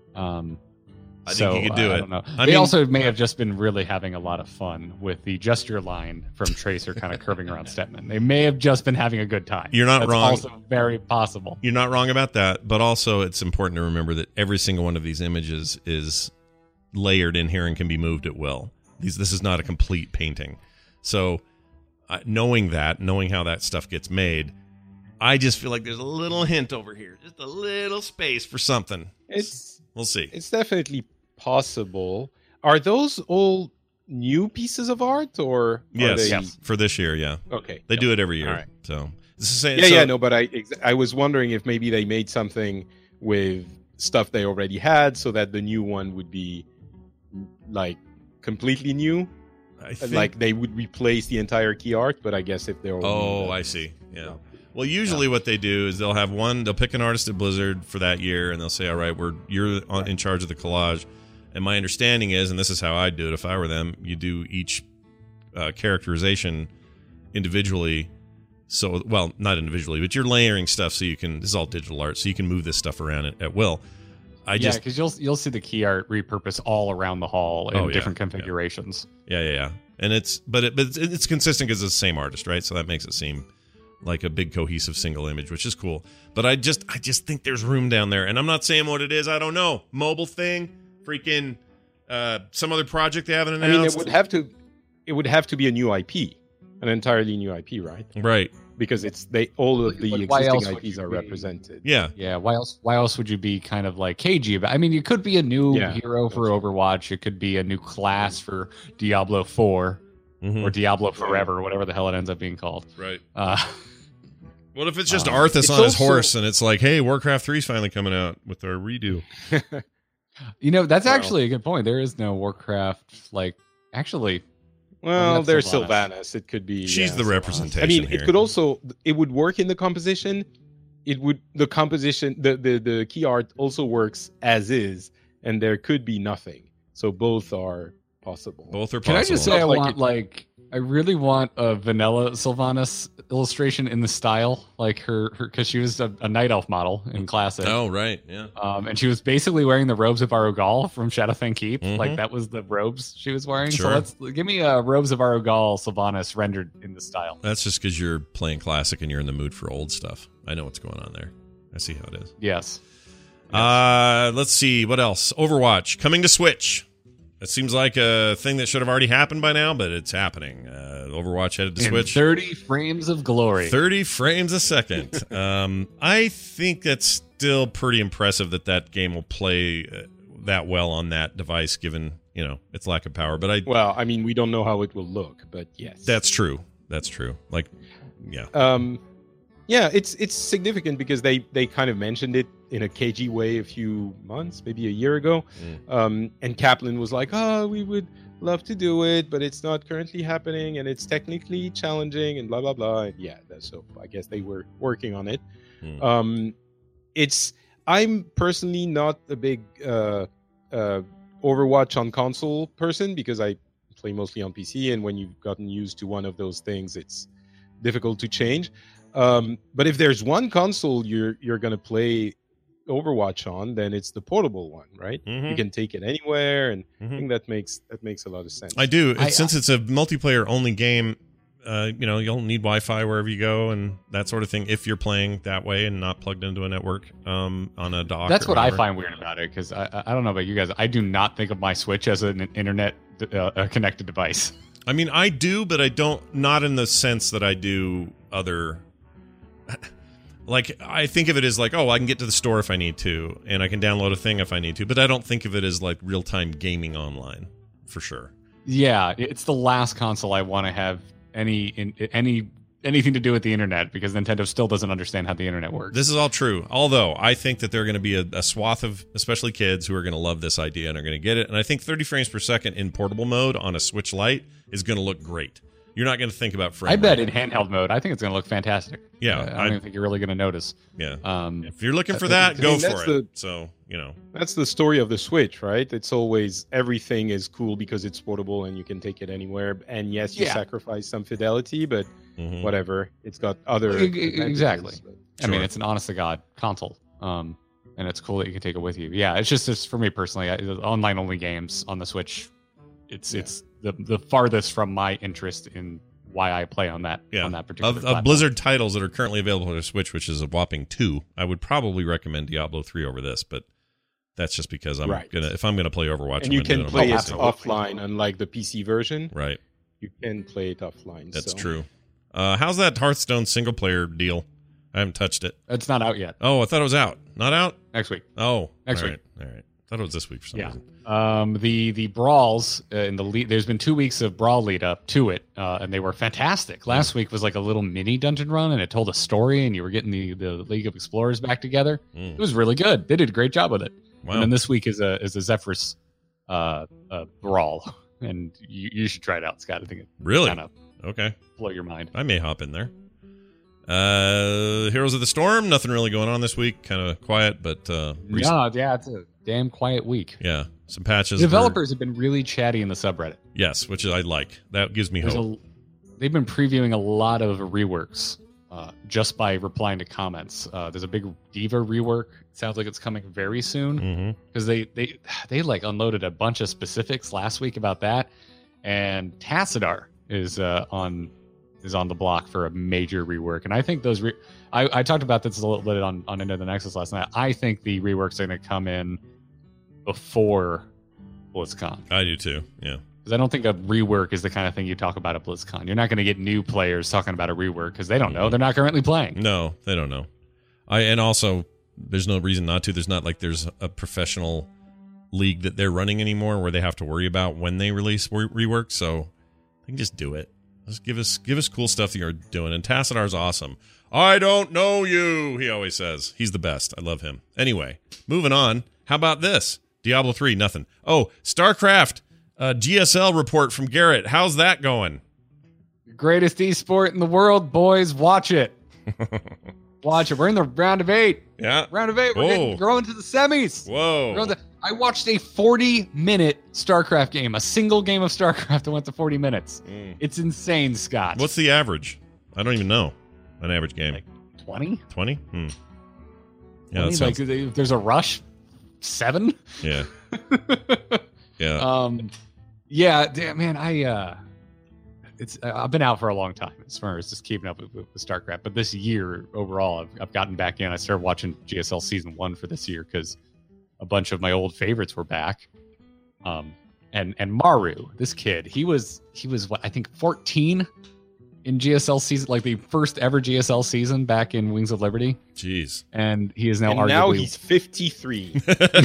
Um, I think so, you could do uh, it. I don't know. I they mean- also may have just been really having a lot of fun with the gesture line from Tracer kind of curving around Stetman. They may have just been having a good time. You're not That's wrong. Also very possible. You're not wrong about that, but also it's important to remember that every single one of these images is layered in here and can be moved at will. These this is not a complete painting. So uh, knowing that, knowing how that stuff gets made, I just feel like there's a little hint over here, just a little space for something. It's we'll see. It's definitely possible. Are those all new pieces of art, or are yes, they... yes, for this year, yeah. Okay, they yep. do it every year. All right. So this is saying, yeah, so, yeah, no, but I ex- I was wondering if maybe they made something with stuff they already had, so that the new one would be like completely new. I think, like they would replace the entire key art, but I guess if they're all oh, new, I see. Yeah. Well, usually what they do is they'll have one. They'll pick an artist at Blizzard for that year, and they'll say, "All right, we're you're on, in charge of the collage." And my understanding is, and this is how I'd do it if I were them, you do each uh, characterization individually. So, well, not individually, but you're layering stuff so you can. This is all digital art, so you can move this stuff around at, at will. I yeah, just because you'll you'll see the key art repurpose all around the hall in Oh, yeah, different configurations. Yeah, yeah, yeah. And it's but it, but it's, it's consistent because it's the same artist, right? So that makes it seem like a big cohesive single image, which is cool. But I just I just think there's room down there, and I'm not saying what it is. I don't know. Mobile thing, freaking uh, some other project they haven't I announced. mean, it would have to, it would have to be a new I P, an entirely new I P, right? Right. Because it's they all of the Like, why else existing would I Ps you are be- represented. Yeah. Yeah, why else? Why else would you be kind of like cagey about? I mean, it could be a new Yeah. hero for Overwatch. It could be a new class for Diablo four Mhm. or Diablo Forever, whatever the hell it ends up being called. Right. Uh, What if it's just Um, Arthas it's on his also- horse, and it's like, hey, Warcraft three is finally coming out with our redo. you know, that's Well- actually a good point. There is no Warcraft like actually. Well, that's there's Sylvanas. Sylvanas. It could be. She's yeah, the Sylvanas. representation I mean, here. it could also. It would work in the composition. It would the composition. The the the key art also works as is, and there could be nothing. So both are possible. Both are Can possible. I just say I Like want it- like I really want a vanilla Sylvanas illustration in the style like her her because she was a, a night elf model in classic. Oh, right. Yeah. Um, and she was basically wearing the robes of Arugal from Shadowfang Keep. Mhm. Like that was the robes she was wearing. Sure. So let's give me a robes of Arugal Sylvanas rendered in the style. That's just because you're playing classic and you're in the mood for old stuff. I know what's going on there. I see how it is. Yes. Uh, let's see what else. Overwatch coming to Switch. It seems like a thing that should have already happened by now, but it's happening. Uh, Overwatch headed to In Switch. thirty frames of glory. thirty frames a second. um, I think that's still pretty impressive that that game will play uh, that well on that device, given you know its lack of power. But I Well, I mean, we don't know how it will look, but yes, that's true. That's true. Like, yeah. Um, yeah, it's it's significant because they they kind of mentioned it in a cagey way a few months, maybe a year ago. Mm. Um, and Kaplan was like, "Oh, we would love to do it, but it's not currently happening, and it's technically challenging, and blah blah blah." And yeah, that's, so I guess they were working on it. Mm. Um, it's I'm personally not a big uh, uh, Overwatch on console person because I play mostly on P C, and when you've gotten used to one of those things, it's difficult to change. Um, but if there's one console you're you're gonna play Overwatch on, then it's the portable one, right? Mhm. You can take it anywhere, and I Mhm. think that makes that makes a lot of sense. I do. I- It's, since it's a multiplayer only game, uh, you know, you'll need Wi-Fi wherever you go and that sort of thing if you're playing that way and not plugged into a network um, on a dock. That's or what I whatever. find weird about it because I, I I don't know about you guys. I do not think of my Switch as an internet uh, a connected device. I mean, I do, but I don't. Not in the sense that I do other. Like, I think of it as like, oh, I can get to the store if I need to, and I can download a thing if I need to, but I don't think of it as like real time gaming online, for sure. Yeah, it's the last console I want to have any in, any anything to do with the internet because Nintendo still doesn't understand how the internet works. This is all true. Although I think that there are going to be a, a swath of, especially kids, who are going to love this idea and are going to get it. And I think thirty frames per second in portable mode on a Switch Lite is going to look great. You're not going to think about frame I bet rate. in handheld mode, I think it's going to look fantastic. Yeah, Uh, I don't I- even think you're really going to notice. Yeah. Um, If you're looking for I that, mean, go that's for it. the- So, you know. That's the story of the Switch, right? It's always everything is cool because it's portable and you can take it anywhere. And yes, you Yeah. sacrifice some fidelity, but Mhm. whatever. It's got other E- e- advantages, exactly. but- I mean, Sure. it's an honest to God console. Um, and it's cool that you can take it with you. Yeah, it's just it's, for me personally, I, the online only games on the Switch. It's Yeah. it's the the farthest from my interest in why I play on that Yeah. on that particular Of, of platform. Blizzard titles that are currently available for Switch, which is a whopping two, I would probably recommend Diablo three over this, but that's just because I'm Right. gonna if I'm gonna play Overwatch, And I'm you gonna do can it on play my it P C. absolutely. offline, unlike the P C version. Right. you can play it offline. That's so. true. Uh, how's that Hearthstone single player deal? I haven't touched it. It's not out yet. Oh, I thought it was out. Not out? Next week. Oh, Next all week. right. All right. Thought it was this week for some Yeah. reason. Um, the the brawls uh, in the lead. There's been two weeks of brawl lead up to it, uh, and they were fantastic. Last week was like a little mini dungeon run, and it told a story, and you were getting the, the League of Explorers back together. Mm. It was really good. They did a great job with it. Wow. And then this week is a is a Zephyrus uh, uh, brawl, and you, you should try it out, Scott. I think it Really? kind of Okay. blow your mind. I may hop in there. Uh, Heroes of the Storm. Nothing really going on this week. Kind of quiet, but uh, rec- Yeah, yeah, it's a damn quiet week. yeah, some patches. The were- developers have been really chatty in the subreddit. yes, which I like. That gives me There's hope. a, they've been previewing a lot of reworks uh, just by replying to comments. Uh, there's a big Diva rework. It sounds like it's coming very soon hmm because they they they like unloaded a bunch of specifics last week about that. And Tassadar is uh, on is on the block for a major rework, and I think those. Re- I, I talked about this a little bit on on Into the Nexus last night. I think the reworks are going to come in before BlizzCon. I do too. Yeah. Because I don't think a rework is the kind of thing you talk about at BlizzCon. You're not going to get new players talking about a rework because they don't know. They're not currently playing. No, they don't know. I and also there's no reason not to. There's not like there's a professional league that they're running anymore where they have to worry about when they release re- rework. So they can just do it. Just give us give us cool stuff that you're doing. And Tassadar's awesome. I don't know you, he always says. He's the best. I love him. Anyway, moving on. How about this? Diablo three, nothing. Oh, StarCraft, uh, G S L report from Garrett. How's that going? Greatest esport in the world, boys. Watch it. Watch it. We're in the round of eight. Yeah. Round of eight. We're Whoa. getting, growing to the semis. Whoa. We're going to- I watched a forty minute StarCraft game, a single game of StarCraft that went to forty minutes. Mm. It's insane, Scott. What's the average? I don't even know. An average game. Like twenty? twenty? Hmm. Yeah, twenty? that sounds, Like, if there's a rush, seven? yeah. Yeah. Um, yeah, damn, man, I uh, it's I've been out for a long time as far as just keeping up with, with, with StarCraft. But this year overall, I've, I've gotten back in. I started watching G S L season one for this year because a bunch of my old favorites were back. Um, and and Maru, this kid, he was he was what I think fourteen in G S L season, like the first ever G S L season back in Wings of Liberty, Jeez. and he is now And arguably now he's fifty-three.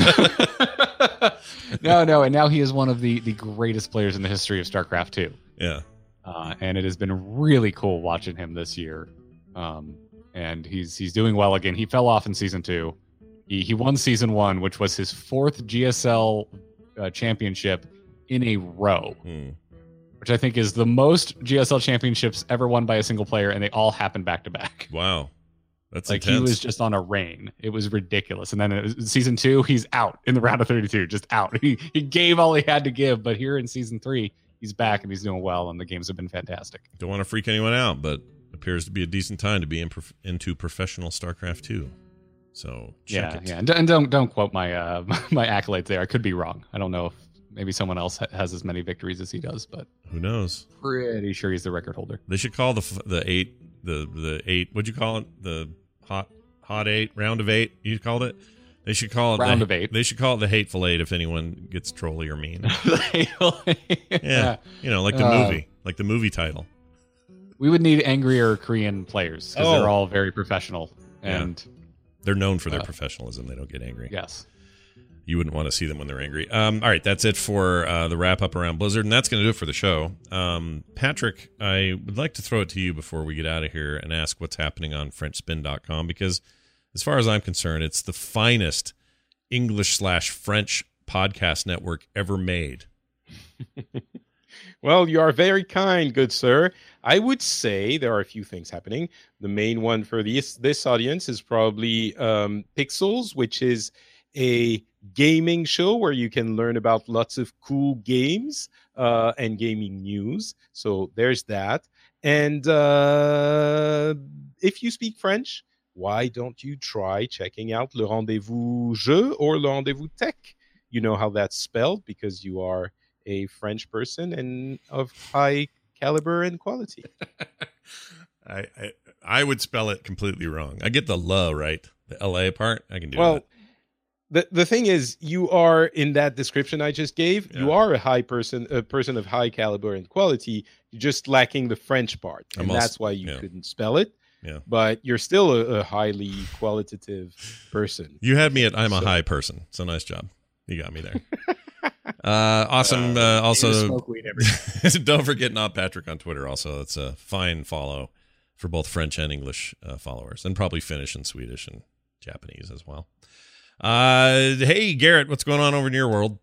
no, no, and now he is one of the the greatest players in the history of StarCraft two. Yeah. Uh, and it has been really cool watching him this year. Um, and he's he's doing well again. He fell off in season two. He he won season one, which was his fourth G S L uh, championship in a row, Hmm. which I think is the most G S L championships ever won by a single player, and they all happened back to back. Wow. That's Like intense. he was just on a reign. It was ridiculous. And then in season two, he's out in the round of thirty-two, just out. He he gave all he had to give, but here in season three, he's back and he's doing well, and the games have been fantastic. Don't want to freak anyone out, but appears to be a decent time to be in prof- into professional StarCraft two. So check yeah, it. yeah, and, and don't don't quote my uh, my accolades there. I could be wrong. I don't know if maybe someone else ha- has as many victories as he does, but Who knows? pretty sure he's the record holder. They should call the f- the eight the the eight. What'd you call it? The hot hot eight round of eight. You called it. They should call it Round the, of eight. They should call it the hateful eight if anyone gets trolly or mean. yeah. Yeah, you know, like the Uh, movie, like the movie title. We would need angrier Korean players because Oh. they're all very professional. Yeah. And They're known for their Uh, professionalism. They don't get angry. yes. You wouldn't want to see them when they're angry. Um, all right, that's it for uh, the wrap up around Blizzard, and that's going to do it for the show. Um, Patrick, I would like to throw it to you before we get out of here and ask what's happening on French Spin dot com, because as far as I'm concerned, it's the finest English slash French podcast network ever made. Well, you are very kind, good sir. I would say there are a few things happening. The main one for this this audience is probably um, Pixels, which is a gaming show where you can learn about lots of cool games uh, and gaming news. So there's that. And uh, if you speak French, why don't you try checking out Le Rendezvous Jeu or Le Rendezvous Tech? You know how that's spelled because you are a French person and of high caliber and quality. I, I I would spell it completely wrong. I get the le right, the L A part. I can do Well, that. the the thing is, you are in that description I just gave. Yeah. You are a high person, a person of high caliber and quality. You're just lacking the French part, and I'm also- that's why you yeah. couldn't spell it. Yeah. But you're still a, a highly qualitative person. You had me at I'm a So- high person. So nice job. You got me there. uh, awesome. Uh, You also, smoke weed every day. don't forget Not Patrick on Twitter. Also, it's a fine follow for both French and English uh, followers, and probably Finnish and Swedish and Japanese as well. Uh, hey, Garrett, what's going on over in your world?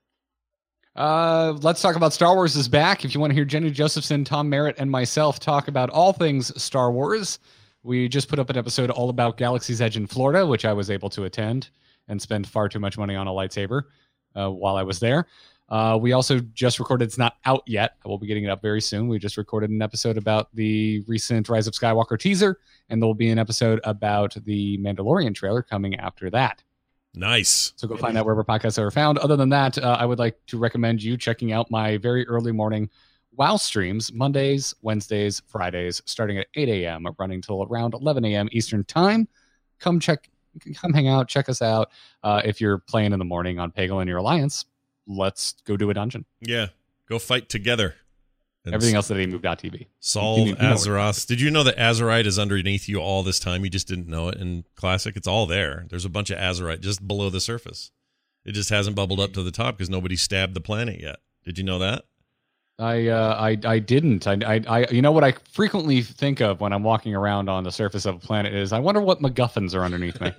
Uh, let's talk about Star Wars is back. If you want to hear Jenny Josephson, Tom Merritt, and myself talk about all things Star Wars, we just put up an episode all about Galaxy's Edge in Florida, which I was able to attend and spend far too much money on a lightsaber uh, while I was there. Uh, we also just recorded, it's not out yet. I will be getting it up very soon. We just recorded an episode about the recent Rise of Skywalker teaser, and there will be an episode about the Mandalorian trailer coming after that. Nice. So go find that wherever podcasts are found. Other than that, uh, I would like to recommend you checking out my very early morning WoW streams, Mondays, Wednesdays, Fridays, starting at eight a.m., running till around eleven a.m. Eastern time. Come check, come hang out, check us out. Uh, if you're playing in the morning on Pagel and your Alliance, let's go do a dungeon. Yeah. Go fight together. And Everything else that they moved out T V. Solve You- you know what- Azeroth. Did you know that Azerite is underneath you all this time? You just didn't know it in Classic. It's all there. There's a bunch of Azerite just below the surface. It just hasn't bubbled up to the top because nobody stabbed the planet yet. Did you know that? I uh, I I didn't. I, I I you know what I frequently think of when I'm walking around on the surface of a planet is I wonder what MacGuffins are underneath me.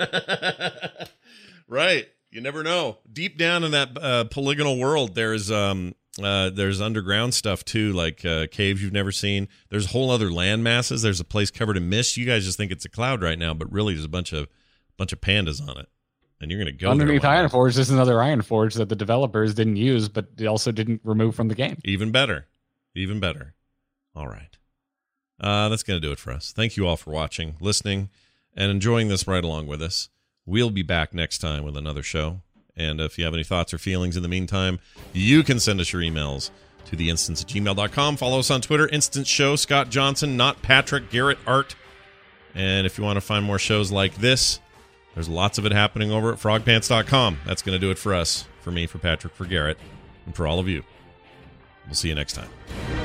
Right. You never know. Deep down in that uh, polygonal world, there's um uh there's underground stuff too, like uh, caves you've never seen. There's whole other land masses. There's a place covered in mist. You guys just think it's a cloud right now, but really there's a bunch of bunch of pandas on it, and you're gonna go Underneath there one Iron day. Forge, this is another Iron Forge that the developers didn't use, but they also didn't remove from the game. Even better. Even better. All right. Uh, that's going to do it for us. Thank you all for watching, listening, and enjoying this right along with us. We'll be back next time with another show. And if you have any thoughts or feelings in the meantime, you can send us your emails to the instance at gmail dot com. Follow us on Twitter, Instance Show, Scott Johnson, Not Patrick, Garrett Art. And if you want to find more shows like this, there's lots of it happening over at frog pants dot com. That's going to do it for us, for me, for Patrick, for Garrett, and for all of you. We'll see you next time.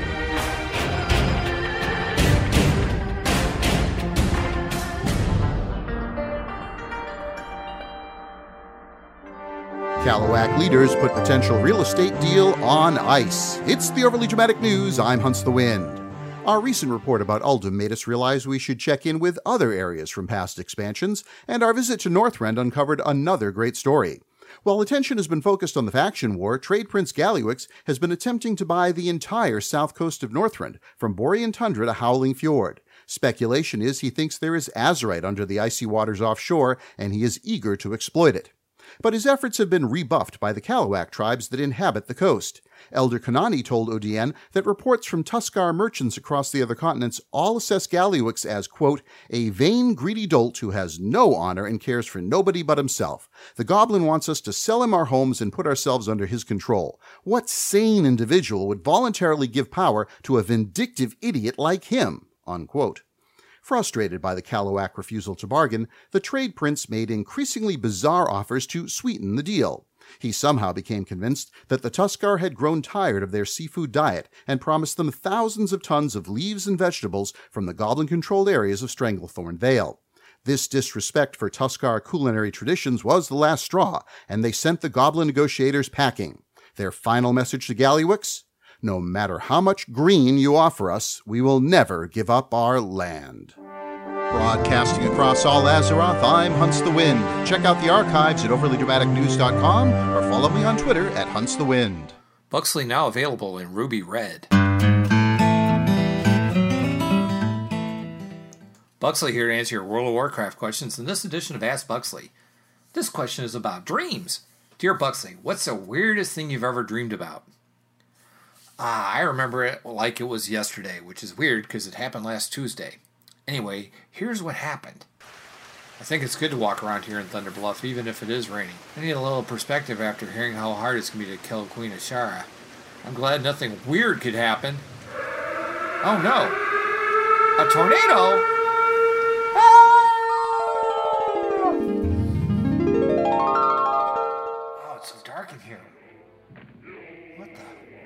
Callawag leaders put potential real estate deal on ice. It's the Overly Dramatic News. I'm Hunts the Wind. Our recent report about Uldum made us realize we should check in with other areas from past expansions, and our visit to Northrend uncovered another great story. While attention has been focused on the faction war, Trade Prince Gallywix has been attempting to buy the entire south coast of Northrend, from Borean Tundra to Howling Fjord. Speculation is he thinks there is Azerite under the icy waters offshore, and he is eager to exploit it. But his efforts have been rebuffed by the Kalawak tribes that inhabit the coast. Elder Kanani told O D N that reports from Tuskar merchants across the other continents all assess Gallywix as, quote, a vain, greedy dolt who has no honor and cares for nobody but himself. The goblin wants us to sell him our homes and put ourselves under his control. What sane individual would voluntarily give power to a vindictive idiot like him? Unquote. Frustrated by the Kalawak refusal to bargain, the trade prince made increasingly bizarre offers to sweeten the deal. He somehow became convinced that the Tuskar had grown tired of their seafood diet and promised them thousands of tons of leaves and vegetables from the goblin-controlled areas of Stranglethorn Vale. This disrespect for Tuskar culinary traditions was the last straw, and they sent the goblin negotiators packing. Their final message to Gallywix? No matter how much green you offer us, we will never give up our land. Broadcasting across all Azeroth, I'm Hunts the Wind. Check out the archives at overly dramatic news dot com or follow me on Twitter at Hunts the Wind. Buxley now available in Ruby Red. Buxley here to answer your World of Warcraft questions in this edition of Ask Buxley. This question is about dreams. Dear Buxley, what's the weirdest thing you've ever dreamed about? Ah, I remember it like it was yesterday, which is weird because it happened last Tuesday. Anyway, here's what happened. I think it's good to walk around here in Thunder Bluff, even if it is raining. I need a little perspective after hearing how hard it's going to be to kill Queen Ashara. I'm glad nothing weird could happen. Oh no! A tornado? Ah!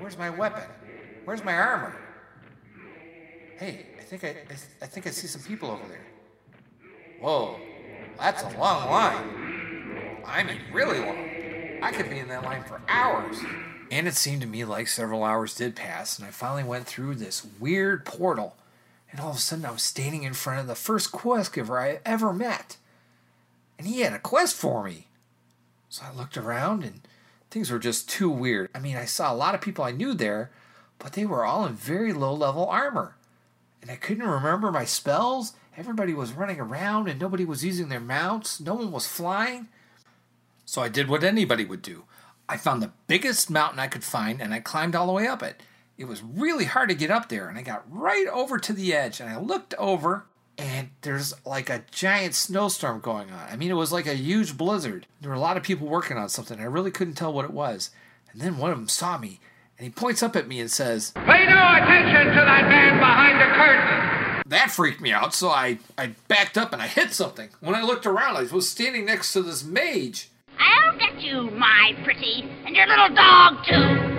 Where's my weapon? Where's my armor? Hey, I think I, I, I think I see some people over there. Whoa, that's a long line. I mean, really long. I could be in that line for hours. And it seemed to me like several hours did pass, and I finally went through this weird portal. And all of a sudden, I was standing in front of the first quest giver I ever met. And he had a quest for me. So I looked around, and things were just too weird. I mean, I saw a lot of people I knew there, but they were all in very low-level armor. And I couldn't remember my spells. Everybody was running around, and nobody was using their mounts. No one was flying. So I did what anybody would do. I found the biggest mountain I could find, and I climbed all the way up it. It was really hard to get up there, and I got right over to the edge, and I looked over, and there's like a giant snowstorm going on. I mean, it was like a huge blizzard. There were a lot of people working on something. I really couldn't tell what it was. And then one of them saw me, and he points up at me and says, "Pay no attention to that man behind the curtain." That freaked me out, so I, I backed up and I hit something. When I looked around, I was standing next to this mage. "I'll get you, my pretty, and your little dog, too."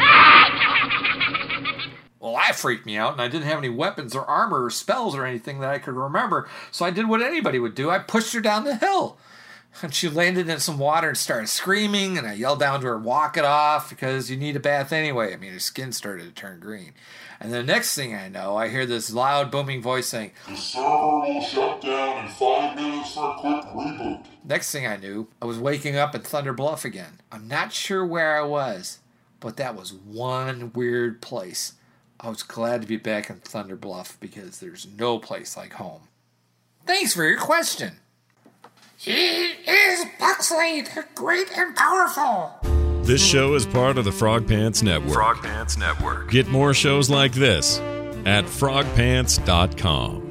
Well, that freaked me out, and I didn't have any weapons or armor or spells or anything that I could remember, so I did what anybody would do. I pushed her down the hill, and she landed in some water and started screaming, and I yelled down to her, "Walk it off, because you need a bath anyway." I mean, her skin started to turn green. And the next thing I know, I hear this loud, booming voice saying, "The server will shut down in five minutes for a quick reboot." Next thing I knew, I was waking up at Thunder Bluff again. I'm not sure where I was, but that was one weird place. I was glad to be back in Thunder Bluff because there's no place like home. Thanks for your question. He is Buxley, the great and powerful. This show is part of the Frog Pants Network. Frog Pants Network. Get more shows like this at frog pants dot com.